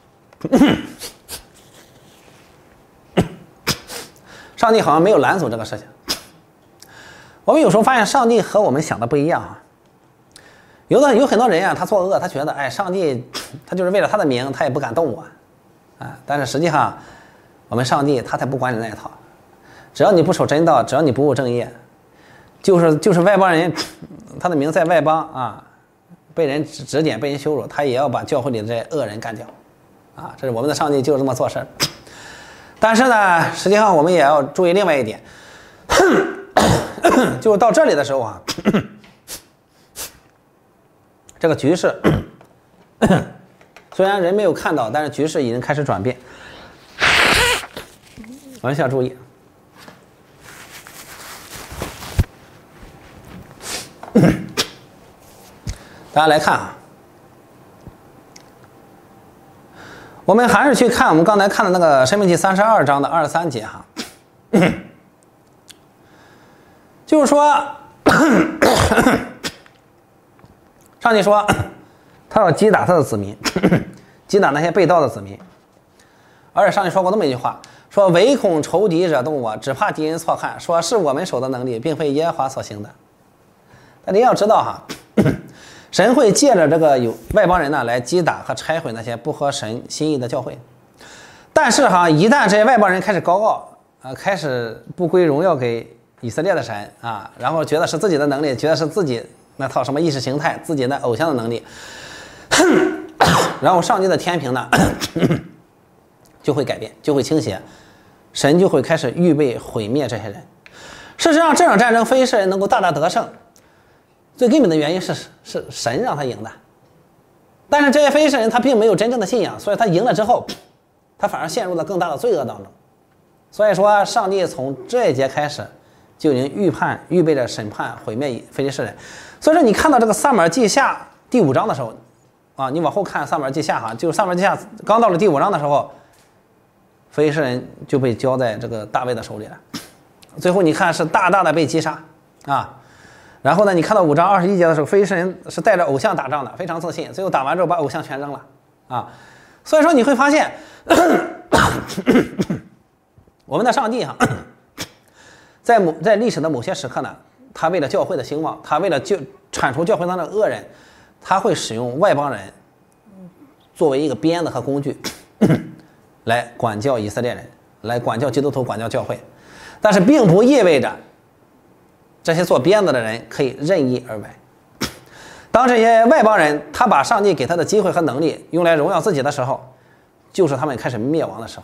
上帝好像没有拦阻这个事情。我们有时候发现上帝和我们想的不一样啊。有很多人啊，他作恶，他觉得哎，上帝他就是为了他的名，他也不敢动我啊。但是实际上我们上帝他才不管你那一套，只要你不守真道，只要你不务正业，就是外邦人，他的名在外邦啊，被人指点，被人羞辱，他也要把教会里的这些恶人干掉，啊，这是我们的上帝就是这么做事儿。但是呢，实际上我们也要注意另外一点，就是到这里的时候啊，这个局势虽然人没有看到，但是局势已经开始转变，我们需要注意。大家来看啊，我们还是去看我们刚才看的那个《申命记》32章的23节哈，就是说，上帝说他要击打他的子民，击打那些被盗的子民，而且上帝说过这么一句话，说唯恐仇敌惹动我，只怕敌人错看，说是我们手的能力，并非耶和华所行的。但你要知道哈，神会借着这个有外邦人呢来击打和拆毁那些不合神心意的教会，但是哈，一旦这些外邦人开始高傲开始不归荣耀给以色列的神啊，然后觉得是自己的能力，觉得是自己那套什么意识形态，自己的偶像的能力，然后上帝的天平呢就会改变，就会倾斜，神就会开始预备毁灭这些人。事实上，这场战争非利士人能够大大得胜，最根本的原因是神让他赢的。但是这些非利士人他并没有真正的信仰，所以他赢了之后，他反而陷入了更大的罪恶当中。所以说，上帝从这一节开始就已经预备着审判毁灭非利士人。所以说，你看到这个撒母耳记下第5章的时候啊，你往后看撒母耳记下哈，就是撒母耳记下刚到了第5章的时候，非利士人就被交在这个大卫的手里了。最后你看是大大的被击杀啊。然后呢，你看到5章21节的时候，非利士人是带着偶像打仗的，非常自信，最后打完之后把偶像全扔了啊。所以说你会发现我们的上帝哈，在历史的某些时刻呢，他为了教会的兴旺，他为了铲除教会当中的恶人，他会使用外邦人作为一个鞭子和工具来管教以色列人，来管教基督徒，管教教会。但是并不意味着这些做鞭子的人可以任意而为。当这些外邦人他把上帝给他的机会和能力用来荣耀自己的时候，就是他们开始灭亡的时候。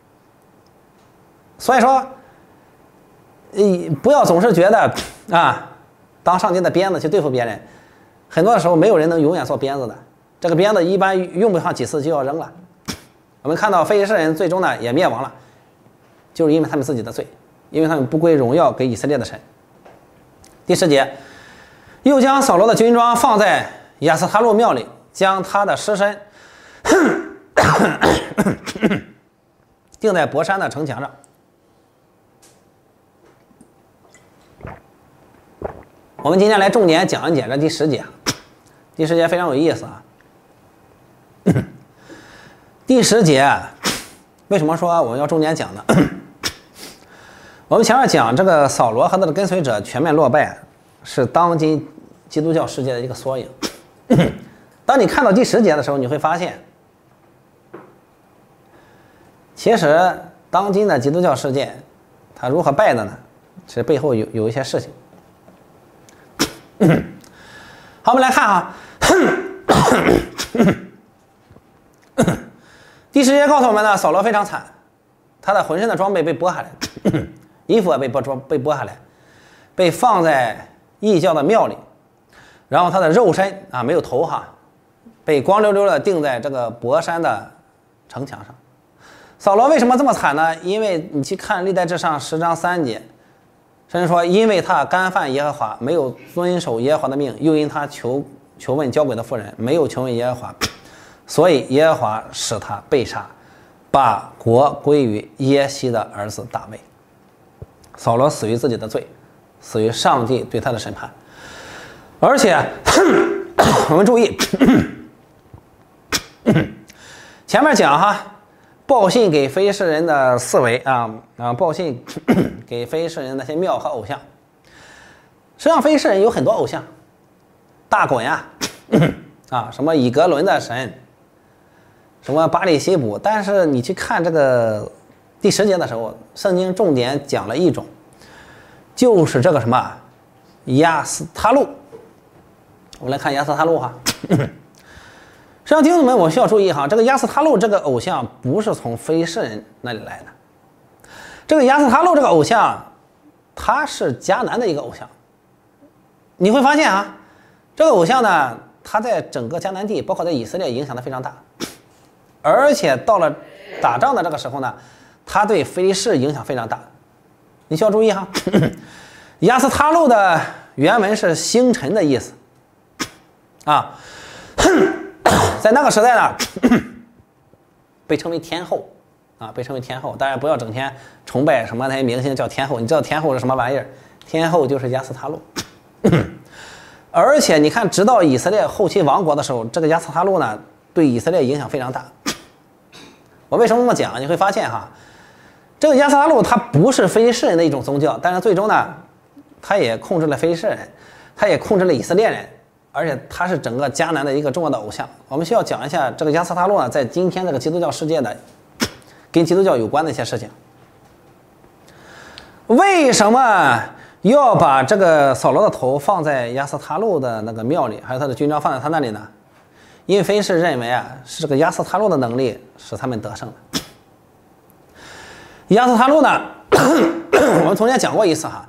所以说不要总是觉得啊，当上帝的鞭子去对付别人，很多的时候没有人能永远做鞭子的，这个鞭子一般用不上几次就要扔了。我们看到非利士人最终呢也灭亡了，就是因为他们自己的罪，因为他们不归荣耀给以色列的神。第10节，又将扫罗的军装放在亚斯塔路庙里，将他的尸身钉在伯山的城墙上。我们今天来重点讲一讲这第10节，第10节非常有意思啊。第10节为什么说我们要重点讲呢？我们前面讲这个扫罗和他的跟随者全面落败，是当今基督教世界的一个缩影。当你看到第10节的时候，你会发现，其实当今的基督教世界它如何败的呢？其实背后有一些事情。好，我们来看哈，第10节告诉我们呢，扫罗非常惨，他的浑身的装备被剥下来，衣服也被剥下来，被放在异教的庙里，然后他的肉身啊没有头哈，被光溜溜的钉在这个伯山的城墙上。扫罗为什么这么惨呢？因为你去看历代志上10章3节，甚至说因为他干犯耶和华，没有遵守耶和华的命，又因他求问交鬼的妇人，没有求问耶和华，所以耶和华使他被杀，把国归于耶西的儿子大卫。扫罗死于自己的罪，死于上帝对他的审判。而且我们注意前面讲哈，报信给非利士人的思维报信给非利士人那些庙和偶像。实际上非利士人有很多偶像，大滚什么以格伦的神，什么巴利西卜，但是你去看这个第10节的时候，圣经重点讲了一种，就是这个什么亚斯他路。我们来看亚斯他路哈。实际上，弟兄们，我需要注意哈，这个亚斯他路这个偶像不是从非利士人那里来的。这个亚斯他路这个偶像，他是迦南的一个偶像。你会发现啊，这个偶像呢，他在整个迦南地，包括在以色列影响的非常大，而且到了打仗的这个时候呢，他对非利士影响非常大。你需要注意哈，亚斯他路的原文是星辰的意思啊，在那个时代呢，被称为天后。被称为天后，当然不要整天崇拜什么那些明星叫天后，你知道天后是什么玩意儿？天后就是亚斯他路。而且你看，直到以色列后期亡国的时候，这个亚斯他路呢，对以色列影响非常大。我为什么这么讲？你会发现哈，这个亚斯他路它不是非利士人的一种宗教，但是最终呢，它也控制了非利士人，它也控制了以色列人，而且它是整个迦南的一个重要的偶像。我们需要讲一下这个亚斯他路呢，在今天这个基督教世界的跟基督教有关的一些事情。为什么要把这个扫罗的头放在亚斯他路的那个庙里，还有他的军装放在他那里呢？因为非是认为啊，是这个亚斯他路的能力使他们得胜的。亚斯他路呢，我们从前讲过一次哈，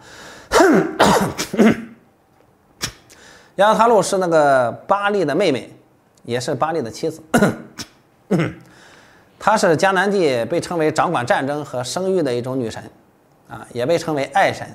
亚斯他路是那个巴利的妹妹，也是巴利的妻子。她是迦南地被称为掌管战争和生育的一种女神，也被称为爱神，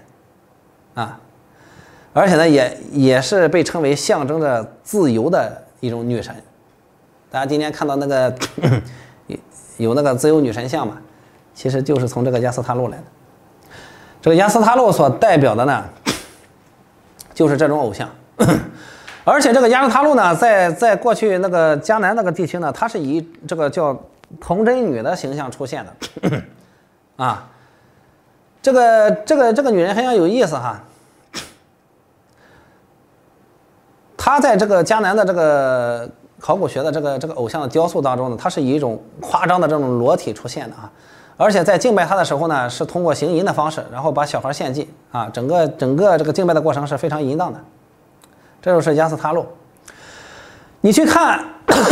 而且呢，也是被称为象征着自由的一种女神。大家今天看到那个有那个自由女神像嘛，其实就是从这个亚斯他路来的。这个亚斯他路所代表的呢，就是这种偶像。而且这个亚斯他路呢，在过去那个迦南那个地区呢，它是以这个叫童贞女的形象出现的。这个女人很有意思哈。她在这个迦南的这个考古学的这个偶像的雕塑当中呢，它是以一种夸张的这种裸体出现的啊。而且在敬拜他的时候呢，是通过行淫的方式，然后把小孩献祭啊，整个这个敬拜的过程是非常淫荡的。这就是亚斯他路。你去看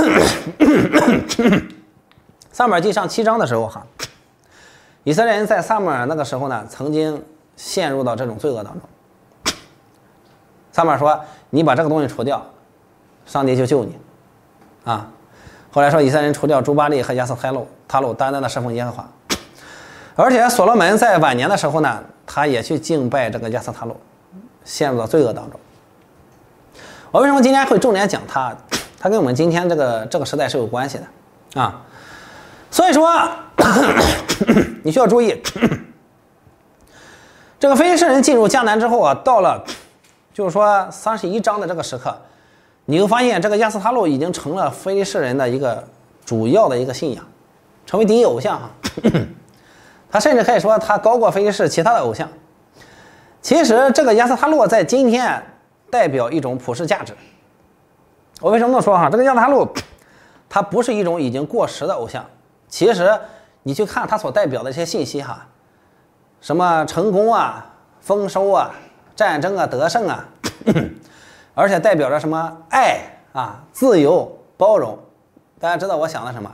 撒母耳记上7章的时候哈，以色列人在撒母耳那个时候呢，曾经陷入到这种罪恶当中。撒母耳说：“你把这个东西除掉，上帝就救你。”后来说以色列人除掉朱巴利和亚斯他路，单单的侍奉耶和华。而且所罗门在晚年的时候呢，他也去敬拜这个亚斯他路，陷入到罪恶当中。我为什么今天会重点讲它？它跟我们今天这个时代是有关系的啊。所以说你需要注意，这个非利士人进入迦南之后啊，到了就是说31章的这个时刻，你会发现这个亚斯他路已经成了非利士人的一个主要的一个信仰，成为第一偶像哈。他甚至可以说他高过非利士其他的偶像。其实这个亚斯他路在今天代表一种普世价值。我为什么这么说哈？这个亚斯他路它不是一种已经过时的偶像。其实你去看它所代表的这些信息哈，什么成功啊、丰收啊、战争啊、得胜啊，而且代表着什么爱啊、自由、包容。大家知道我想的什么？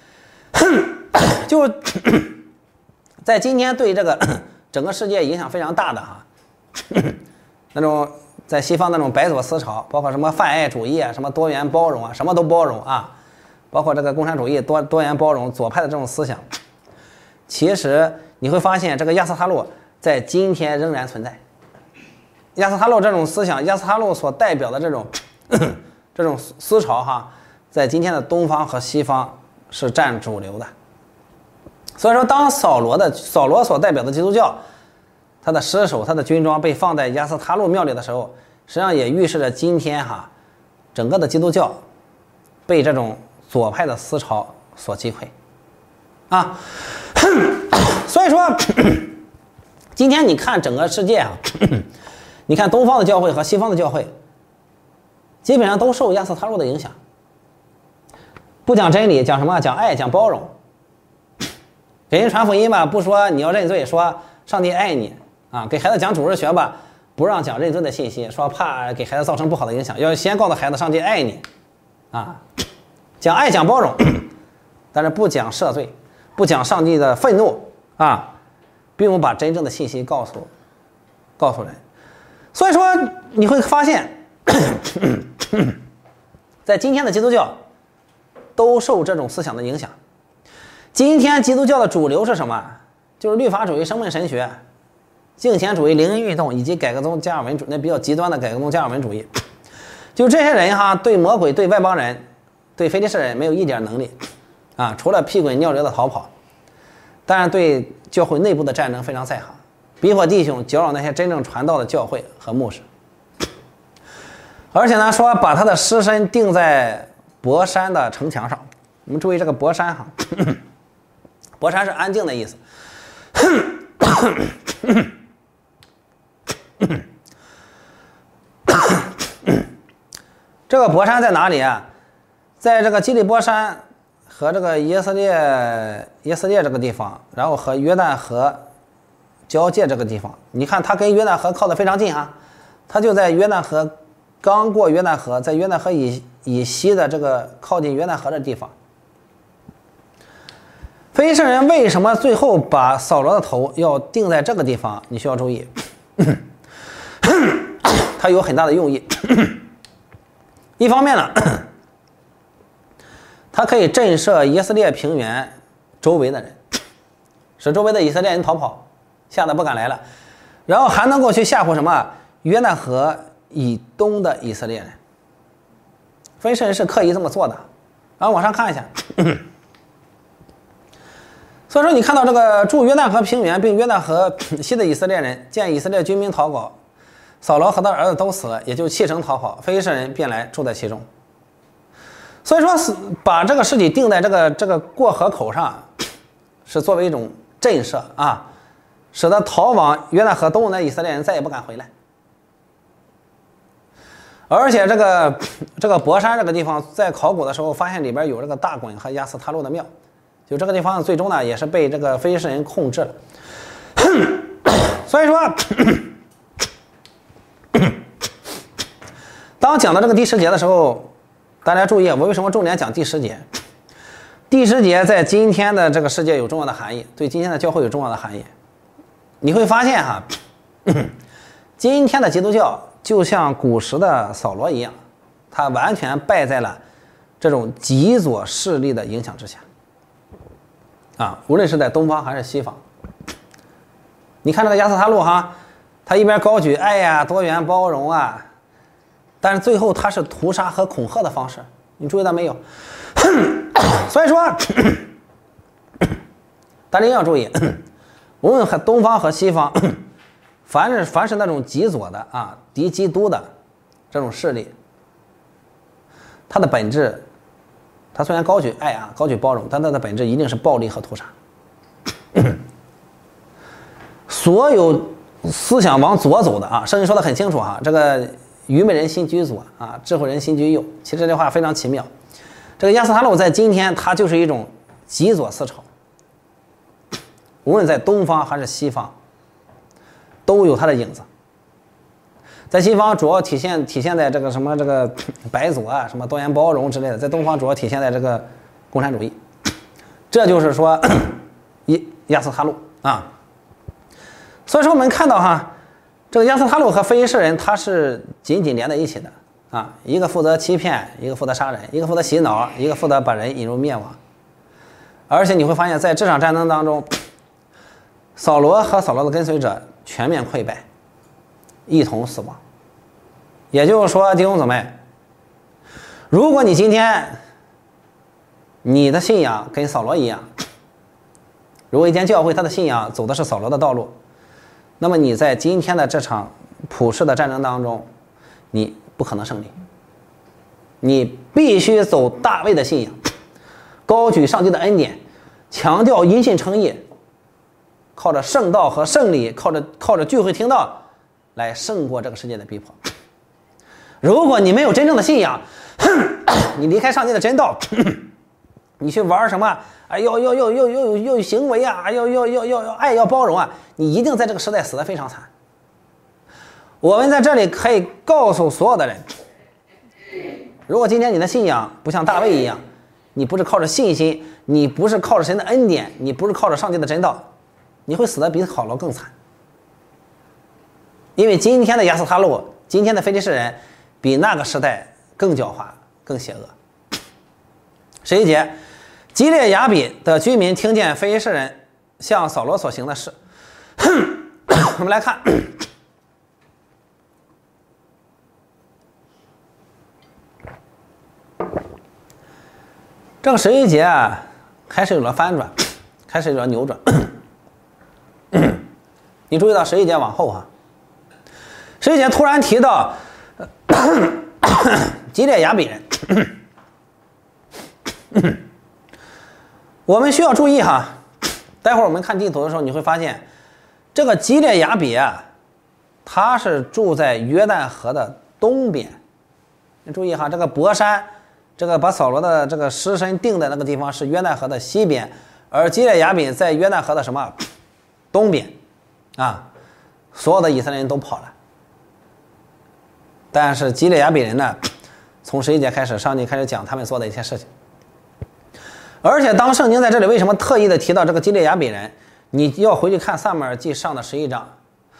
就在今天对这个整个世界影响非常大的哈，那种在西方那种白左思潮，包括什么泛爱主义啊、什么多元包容啊，什么都包容啊，包括这个共产主义多元包容、左派的这种思想，其实你会发现这个亚斯他路在今天仍然存在。亚斯他路这种思想，亚斯他路所代表的这种思潮哈，在今天的东方和西方是占主流的。所以说，当扫罗所代表的基督教，他的尸首、他的军装被放在亚斯他路庙里的时候，实际上也预示着今天哈，整个的基督教被这种左派的思潮所击溃啊。所以说，今天你看整个世界啊，你看东方的教会和西方的教会，基本上都受亚斯他路的影响，不讲真理，讲什么？讲爱，讲包容。 给人传福音吧，不说你要认罪，说上帝爱你啊。给孩子讲主日学吧，不让讲认罪的信息，说怕给孩子造成不好的影响，要先告诉孩子上帝爱你啊，讲爱讲包容，但是不讲赦罪，不讲上帝的愤怒啊，并不把真正的信息告诉人。所以说你会发现在今天的基督教都受这种思想的影响。今天基督教的主流是什么？就是律法主义、生命神学、敬虔主义、灵恩运动以及改革宗加尔文主义，那比较极端的改革宗加尔文主义。就这些人哈，对魔鬼、对外邦人、对非利士人没有一点能力啊，除了屁滚尿流的逃跑。但是对教会内部的战争非常在行，逼迫弟兄，搅扰那些真正传道的教会和牧师。而且呢，说把他的尸身钉在博山的城墙上。你们注意这个博山哈，博山是安静的意思。这个博山在哪里啊？在这个基利波山和这个耶斯列这个地方，然后和约旦河交界这个地方。你看它跟约旦河靠得非常近哈，它就在约旦河，刚过约旦河，在约旦河以西的这个靠近约旦河的地方。非利士人为什么最后把扫罗的头要钉在这个地方？你需要注意，它有很大的用意。一方面呢，它可以震慑以色列平原周围的人，使周围的以色列人逃跑，吓得不敢来了。然后还能够去吓唬什么约旦河以东的以色列人。非利士人是刻意这么做的。然后往上看一下。所以说，你看到这个驻约旦河平原并约旦河西的以色列人见以色列军兵逃跑，扫罗和他儿子都死了，也就弃城逃跑，非利士人便来住在其中。所以说，把这个尸体钉在这个过河口上，是作为一种震慑啊，使得逃往约旦河东的以色列人再也不敢回来。而且这个博山这个地方，在考古的时候发现里边有这个大衮和亚斯塔路的庙。就这个地方最终呢也是被这个非利士人控制了。所以说当讲到这个第10节的时候，大家注意，我为什么重点讲第10节？第10节在今天的这个世界有重要的含义，对今天的教会有重要的含义。你会发现哈，今天的基督教就像古时的扫罗一样，他完全败在了这种极左势力的影响之下。啊，无论是在东方还是西方，你看这个亚斯塔路哈，他一边高举爱呀、多元包容啊，但是最后他是屠杀和恐吓的方式，你注意到没有？所以说，大家一定要注意，无论和东方和西方，凡是那种极左的啊、敌基督的这种势力，它的本质。他虽然高举爱啊，高举包容，但它的本质一定是暴力和屠杀。所有思想往左走的啊，圣经说的很清楚哈，这个愚昧人心居左啊，智慧人心居右。其实这句话非常奇妙。这个亚斯塔路在今天，它就是一种极左思潮，无论在东方还是西方，都有它的影子。在西方主要体现在这个什么这个白左啊，什么多元包容之类的，在东方主要体现在这个共产主义。这就是说亚斯塔路啊。所以说我们看到哈，这个亚斯塔路和非利士人他是紧紧连在一起的啊，一个负责欺骗，一个负责杀人，一个负责洗脑，一个负责把人引入灭亡。而且你会发现在这场战争当中，扫罗和扫罗的跟随者全面溃败，一同死亡。也就是说，弟兄姊妹，如果你今天你的信仰跟扫罗一样，如果一间教会他的信仰走的是扫罗的道路，那么你在今天的这场普世的战争当中，你不可能胜利。你必须走大卫的信仰，高举上帝的恩典，强调因信称义，靠着圣道和圣礼，靠着聚会听道来胜过这个世界的逼迫。如果你没有真正的信仰，你离开上帝的真道， 你去玩什么？哎，要行为啊，要爱，要包容啊，你一定在这个时代死得非常惨。我们在这里可以告诉所有的人，如果今天你的信仰不像大卫一样，你不是靠着信心，你不是靠着神的恩典，你不是靠着上帝的真道，你会死得比扫罗更惨。因为今天的亚斯他路，今天的非利士人，比那个时代更狡猾、更邪恶。11节，基列雅比的居民听见非利士人向扫罗所行的事，我们来看。这个11节啊，开始有了翻转，开始有了扭转。你注意到11节往后哈，11节突然提到基列雅比人。我们需要注意哈，待会儿我们看地图的时候，你会发现这个基列雅比啊，他是住在约旦河的东边。你注意哈，这个伯山。这个把扫罗的这个尸身定的那个地方是约旦河的西边，而基列雅比在约旦河的什么东边啊？所有的以色列人都跑了，但是基列雅比人呢，从11节开始，上帝开始讲他们做的一些事情。而且当圣经在这里为什么特意的提到这个基列雅比人，你要回去看撒母耳记上的11章，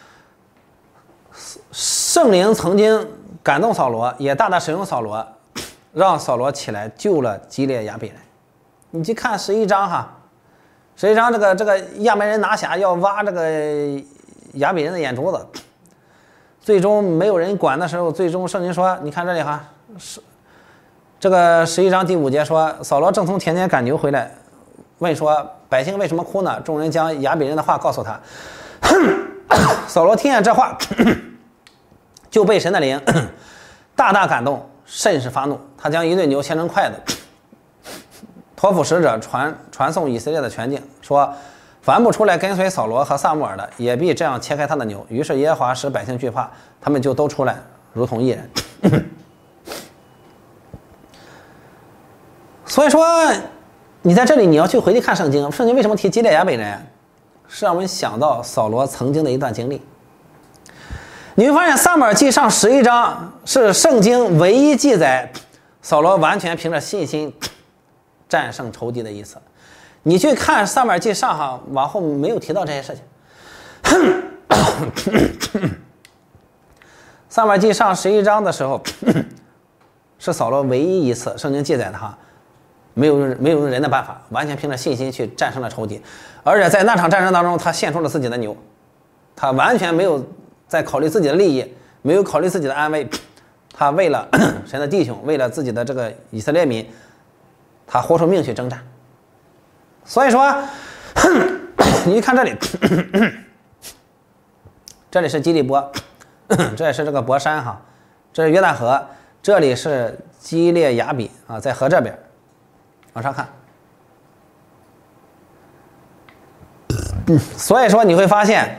圣灵曾经感动扫罗，也大大使用扫罗。让扫罗起来救了基列雅比人。你去看11章哈，11章这个亚门人拿辖要挖这个雅比人的眼珠子，最终没有人管的时候，最终圣经说，你看这里哈，这个11章第5节说，扫罗正从田间赶牛回来，问说百姓为什么哭呢？众人将雅比人的话告诉他。扫罗听见这话，就被神的灵大大感动，甚是发怒，他将一对牛切成筷子，托付使者传送以色列的全境，说凡不出来跟随扫罗和撒母耳的，也必这样切开他的牛。于是耶和华使百姓惧怕，他们就都出来，如同一人。所以说，你在这里你要去回去看圣经，圣经为什么提基列雅比人，是让我们想到扫罗曾经的一段经历。你会发现撒母耳记上11章是圣经唯一记载扫罗完全凭着信心战胜仇敌的一次。你去看撒母耳记上哈，往后没有提到这些事情。撒母耳记上11章的时候，是扫罗唯一一次圣经记载的哈，没有用人的办法，完全凭着信心去战胜了仇敌，而且在那场战争当中，他献出了自己的牛，他完全没有在考虑自己的利益，没有考虑自己的安危，他为了神的弟兄，为了自己的这个以色列民，他豁出命去征战。所以说，你一看这里，这里是基利波，这也是这个伯山哈，这是约旦河，这里是基列雅比啊，在河这边，往上看。所以说你会发现。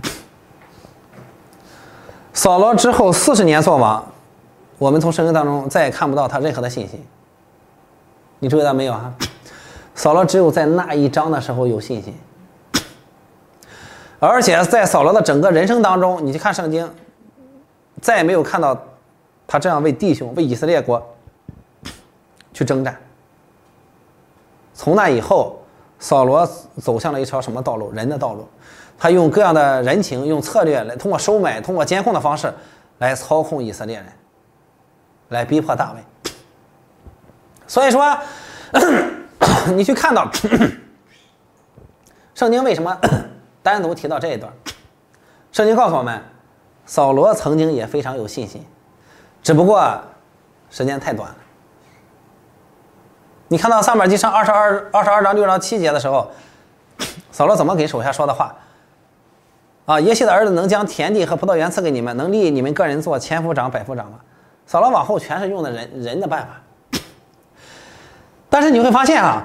扫罗之后40年做王，我们从圣经当中再也看不到他任何的信心。你注意到没有啊？扫罗只有在那一章的时候有信心，而且在扫罗的整个人生当中，你去看圣经，再也没有看到他这样为弟兄、为以色列国去征战。从那以后，扫罗走向了一条什么道路？人的道路。他用各样的人情，用策略来通过收买、通过监控的方式来操控以色列人，来逼迫大卫。所以说，你去看到圣经为什么单独提到这一段？圣经告诉我们，扫罗曾经也非常有信心，只不过时间太短了。你看到撒母耳记上22章6到7节的时候，扫罗怎么给手下说的话？耶西的儿子能将田地和葡萄园赐给你们，能立你们个人做千夫长、百夫长吗？扫罗往后全是用的人的办法。但是你会发现啊，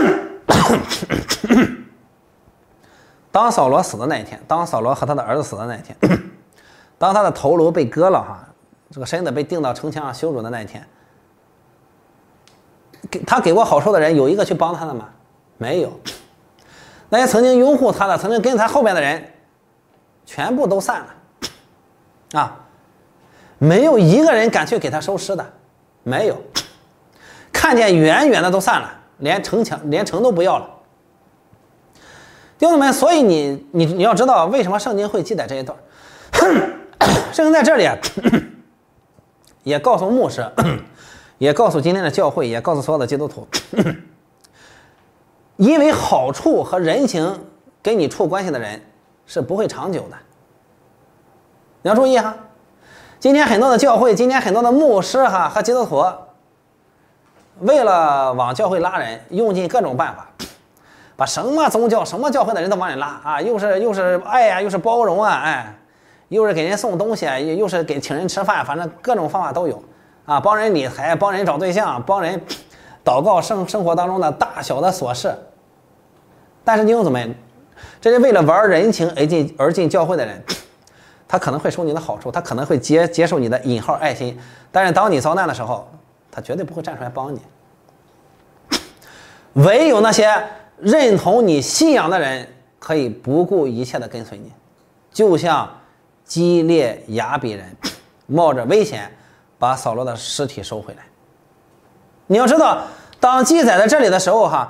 当扫罗死的那一天，当扫罗和他的儿子死的那一天，当他的头颅被割了哈，这个身子被钉到城墙上羞辱的那一天， 他给过好处的人有一个去帮他的吗？没有。那些曾经拥护他的，曾经跟他后面的人，全部都散了啊！没有一个人敢去给他收尸的，没有。看见远远的都散了，连城都不要了。弟兄们，所以你要知道为什么圣经会记载这一段。圣经在这里也告诉牧师，也告诉今天的教会，也告诉所有的基督徒，因为好处和人情跟你处关系的人是不会长久的。你要注意哈，今天很多的教会，今天很多的牧师哈和基督徒，为了往教会拉人，用尽各种办法，把什么宗教、什么教会的人都往里拉啊，又是爱呀，又是包容啊，哎，又是给人送东西，又是请人吃饭，反正各种方法都有啊，帮人理财，帮人找对象，帮人祷告生活当中的大小的琐事。但是弟兄姊妹，这是为了玩人情而进教会的人，他可能会收你的好处，他可能会接受你的引号爱心，但是当你遭难的时候，他绝对不会站出来帮你。唯有那些认同你信仰的人可以不顾一切的跟随你，就像基列雅比人冒着危险把扫罗的尸体收回来。你要知道，当记载在这里的时候哈，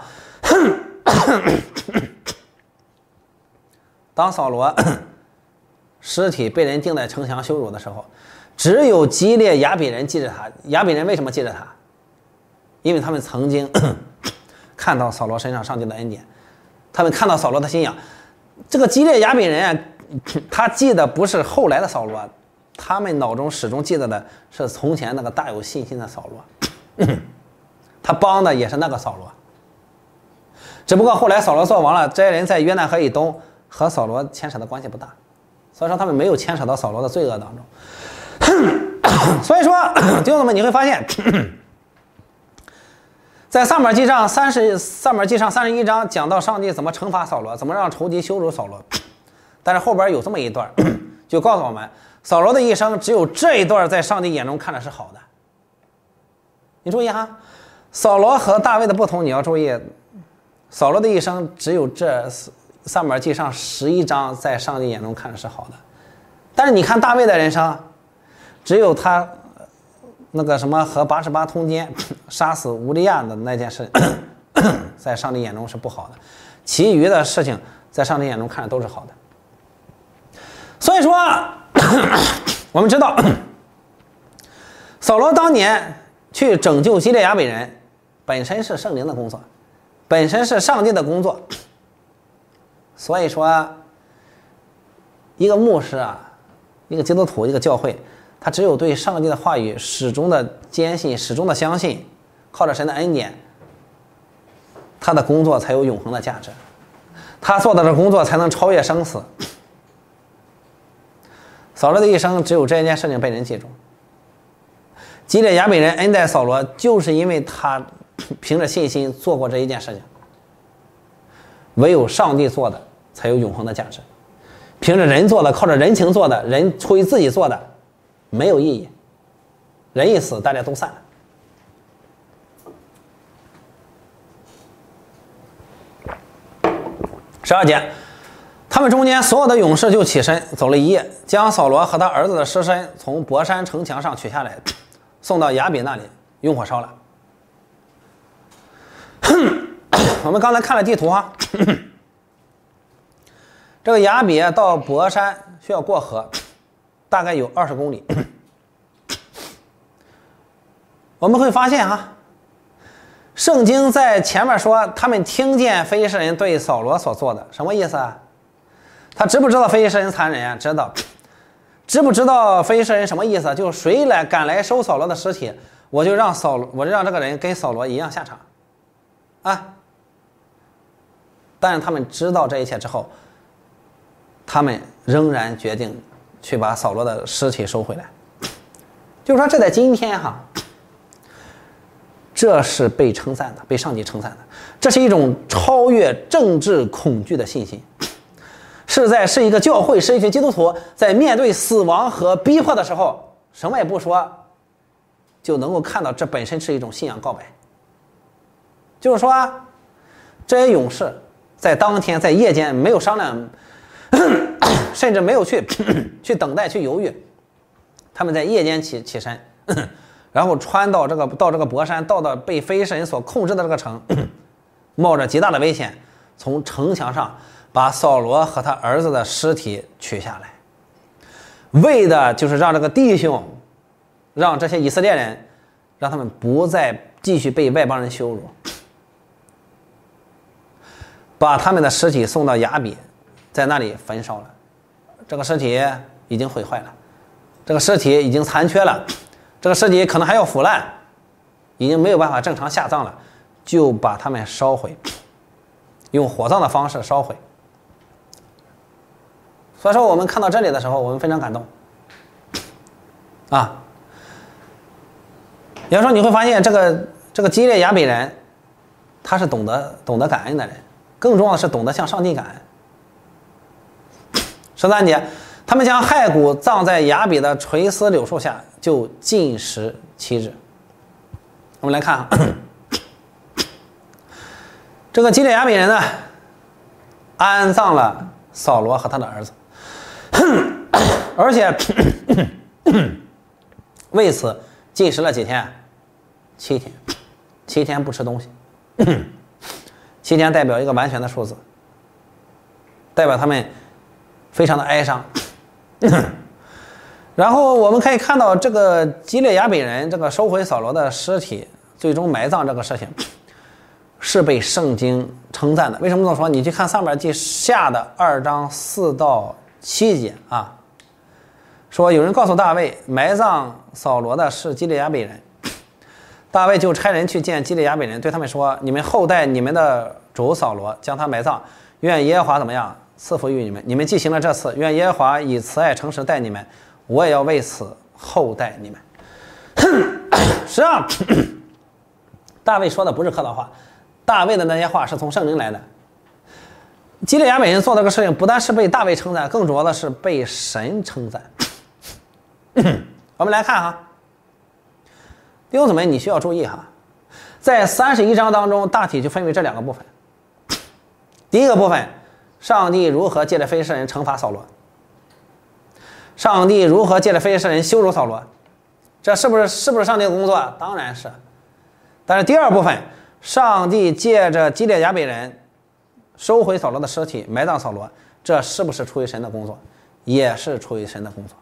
当扫罗尸体被人钉在城墙羞辱的时候，只有基列雅比人记着他。雅比人为什么记着他？因为他们曾经看到扫罗身上上帝的恩典，他们看到扫罗的信仰。这个基列雅比人啊，他记得不是后来的扫罗，他们脑中始终记得的是从前那个大有信心的扫罗，他帮的也是那个扫罗。只不过后来扫罗做王了，这些人在约旦河以东和扫罗牵扯的关系不大，所以说他们没有牵扯到扫罗的罪恶当中。所以说弟兄们，你会发现在撒母耳记上31章讲到上帝怎么惩罚扫罗，怎么让仇敌羞辱扫罗，但是后边有这么一段就告诉我们，扫罗的一生只有这一段在上帝眼中看着是好的。你注意哈，扫罗和大卫的不同，你要注意，扫罗的一生只有这撒母耳记上11章在上帝眼中看着是好的，但是你看大卫的人生，只有他那个什么和88通奸杀死乌利亚的那件事在上帝眼中是不好的，其余的事情在上帝眼中看着都是好的。所以说我们知道扫罗当年去拯救基列雅比人本身是圣灵的工作，本身是上帝的工作。所以说一个牧师啊，一个基督徒，一个教会，他只有对上帝的话语始终的坚信，始终的相信，靠着神的恩典，他的工作才有永恒的价值，他做的这工作才能超越生死。扫罗的一生只有这件事情被人记住，基列雅比人恩待扫罗，就是因为他凭着信心做过这一件事情。唯有上帝做的才有永恒的价值，凭着人做的，靠着人情做的，人出于自己做的没有意义，人一死大家都散了。12节，他们中间所有的勇士就起身走了一夜，将扫罗和他儿子的尸身从伯山城墙上取下来，送到雅比那里用火烧了。我们刚才看了地图哈，这个雅比到伯山需要过河，大概有20公里。我们会发现哈，圣经在前面说他们听见非利士人对扫罗所做的，什么意思啊？他知不知道非利士人残忍啊？知道。知不知道非利士人什么意思？就是谁敢来收扫罗的尸体，我就让这个人跟扫罗一样下场啊。但是他们知道这一切之后，他们仍然决定去把扫罗的尸体收回来。就是说这在今天哈，这是被称赞的，被上帝称赞的，这是一种超越政治恐惧的信心，是一个教会，是一群基督徒在面对死亡和逼迫的时候，什么也不说，就能够看到这本身是一种信仰告白。 就是说，这些勇士在当天在夜间没有商量，甚至没有去等待去犹豫，他们在夜间起身，然后穿到这个博山，到被非利士人所控制的这个城，冒着极大的危险，从城墙上把扫罗和他儿子的尸体取下来，为的就是让这个弟兄，让这些以色列人，让他们不再继续被外邦人羞辱，把他们的尸体送到雅比，在那里焚烧了。这个尸体已经毁坏了，这个尸体已经残缺了，这个尸体可能还要腐烂，已经没有办法正常下葬了，就把他们烧毁，用火葬的方式烧毁。所以说我们看到这里的时候，我们非常感动啊。有时候你会发现这个基列雅比人，他是懂得感恩的人，更重要的是懂得向上帝感恩。13节，他们将骸骨葬在雅比的垂丝柳树下，就禁食7日。我们来看这个基列雅比人呢，安葬了扫罗和他的儿子，而且为此禁食了几天？7天，7天不吃东西。7天代表一个完全的数字，代表他们非常的哀伤。然后我们可以看到，这个基列雅比人这个收回扫罗的尸体，最终埋葬这个事情，是被圣经称赞的。为什么这么说？你去看撒母耳记下的2章4到7节啊，说有人告诉大卫，埋葬扫罗的是基列雅比人。大卫就差人去见基列雅比人，对他们说：“你们厚待你们的主扫罗，将他埋葬。愿耶和华怎么样赐福于你们？你们既行了这次，愿耶和华以慈爱诚实待你们，我也要为此厚待你们。”实际上，大卫说的不是客套话，大卫的那些话是从圣经来的。基列雅比人做这个事情，不但是被大卫称赞，更主要的是被神称赞。我们来看哈。弟兄姊妹，你需要注意哈，在31章当中，大体就分为这2个部分。第一个部分，上帝如何借着非利士人惩罚扫罗，上帝如何借着非利士人羞辱扫罗，这是不是上帝的工作？当然是。但是第二部分，上帝借着基列雅比人收回扫罗的尸体，埋葬扫罗，这是不是出于神的工作？也是出于神的工作。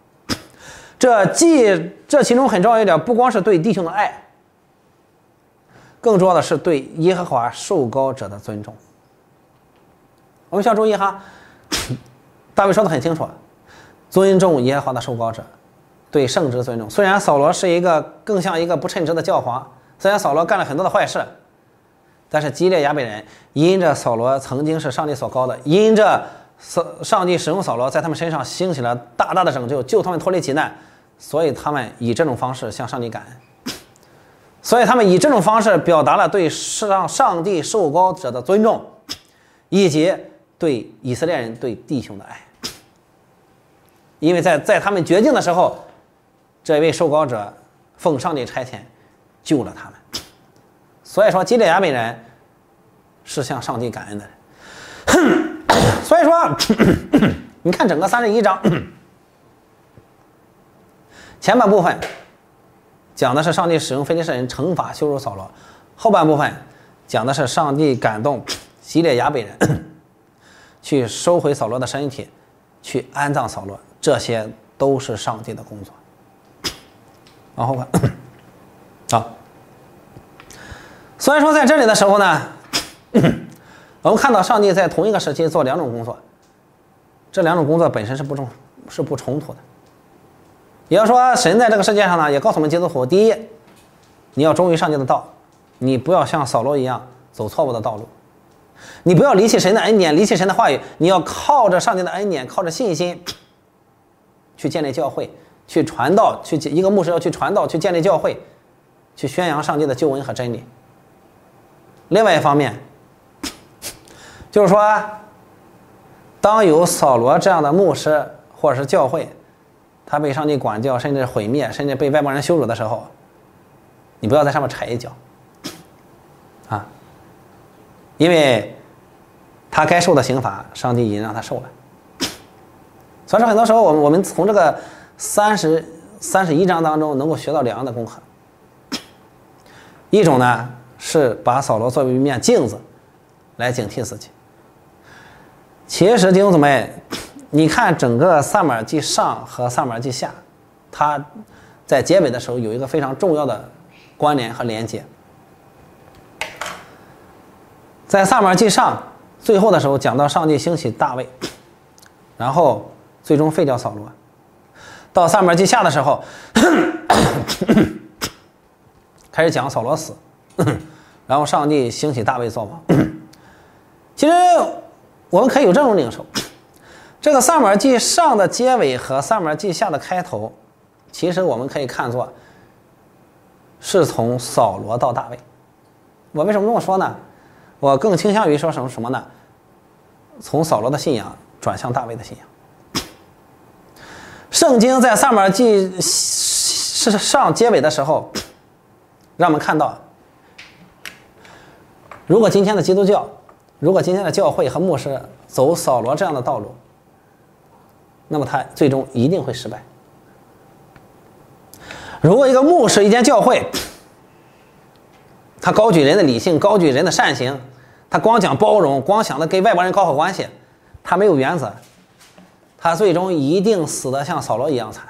这其中很重要一点，不光是对弟兄的爱，更重要的是对耶和华受膏者的尊重。我们需要注意哈，大卫说的很清楚，尊重耶和华的受膏者，对圣职尊重。虽然扫罗是更像一个不称职的教皇，虽然扫罗干了很多的坏事，但是基列雅比人因着扫罗曾经是上帝所膏的，因着上帝使用扫罗在他们身上兴起了大大的拯救，救他们脱离急难，所以他们以这种方式向上帝感恩，所以他们以这种方式表达了对上帝受膏者的尊重，以及对以色列人对弟兄的爱。因为在他们绝境的时候，这位受膏者奉上帝差遣救了他们，所以说基列雅比人是向上帝感恩的人。所以说你看整个31章前半部分讲的是上帝使用非利士人惩罚羞辱扫罗，后半部分讲的是上帝感动基列雅比人去收回扫罗的身体，去安葬扫罗，这些都是上帝的工作。往后看好，所以说在这里的时候呢，我们看到上帝在同一个时期做2种工作，这2种工作本身是不冲突的。也就是说，神在这个世界上呢，也告诉我们基督徒：第一，你要忠于上帝的道，你不要像扫罗一样走错误的道路，你不要离弃神的恩典，离弃神的话语，你要靠着上帝的恩典，靠着信心去建立教会，去传道，一个牧师要去传道，去建立教会，去宣扬上帝的救恩和真理。另外一方面，就是说，当有扫罗这样的牧师或者是教会，他被上帝管教，甚至毁灭，甚至被外邦人羞辱的时候，你不要在上面踩一脚啊！ 因为他该受的刑罚，上帝已经让他受了。所以说，很多时候我们从这个31章当中能够学到2样的功课。一种呢是把扫罗作为一面镜子来警惕自己。其实弟兄姊妹，你看整个撒母耳记上和撒母耳记下，它在结尾的时候有一个非常重要的关联和连接。在撒母耳记上最后的时候讲到上帝兴起大卫，然后最终废掉扫罗。到撒母耳记下的时候开始讲扫罗死，然后上帝兴起大卫做王。其实我们可以有这种领受，这个撒母耳记上的结尾和撒母耳记下的开头，其实我们可以看作是从扫罗到大卫。我为什么这么说呢？我更倾向于说什么呢？从扫罗的信仰转向大卫的信仰。圣经在撒母耳记上结尾的时候，让我们看到，如果今天的基督教，如果今天的教会和牧师走扫罗这样的道路，那么他最终一定会失败。如果一个牧师一间教会，他高举人的理性，高举人的善行，他光讲包容，光想着跟外国人搞好关系，他没有原则，他最终一定死得像扫罗一样惨。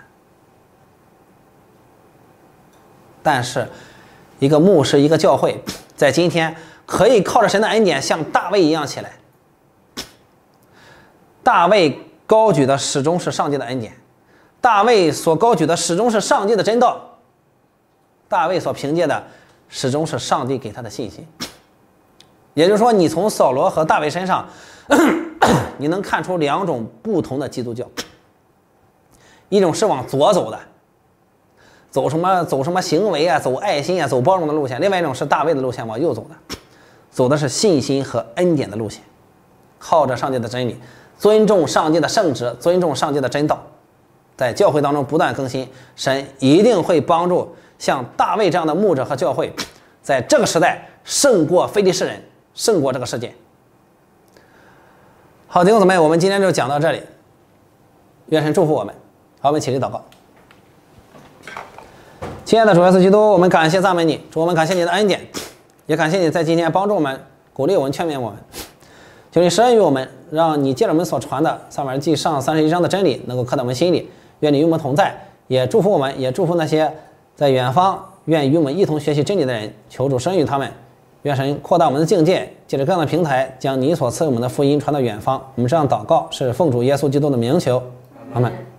但是一个牧师，一个教会在今天可以靠着神的恩典像大卫一样起来。大卫高举的始终是上帝的恩典，大卫所高举的始终是上帝的真道，大卫所凭借的始终是上帝给他的信心。也就是说，你从扫罗和大卫身上你能看出2种不同的基督教。一种是往左走的，走什么行为啊，走爱心啊，走包容的路线；另外一种是大卫的路线，往右走的，走的是信心和恩典的路线，靠着上帝的真理，尊重上帝的圣旨，尊重上帝的真道，在教会当中不断更新。神一定会帮助像大卫这样的牧者和教会，在这个时代胜过非利士人，胜过这个世界。好，弟兄姊妹，我们今天就讲到这里，愿神祝福我们。好，我们起立祷告。亲爱的主耶稣基督，我们感谢赞美你，主，我们感谢你的恩典，也感谢你在今天帮助我们，鼓励我们，劝勉我们。求你施恩于我们，让你借着我们所传的撒母耳记上31章的真理能够刻在我们心里。愿你与我们同在，也祝福我们，也祝福那些在远方愿意与我们一同学习真理的人。求主施恩于他们，愿神扩大我们的境界，借着各样的平台将你所赐我们的福音传到远方。我们这样祷告是奉主耶稣基督的名求，阿们。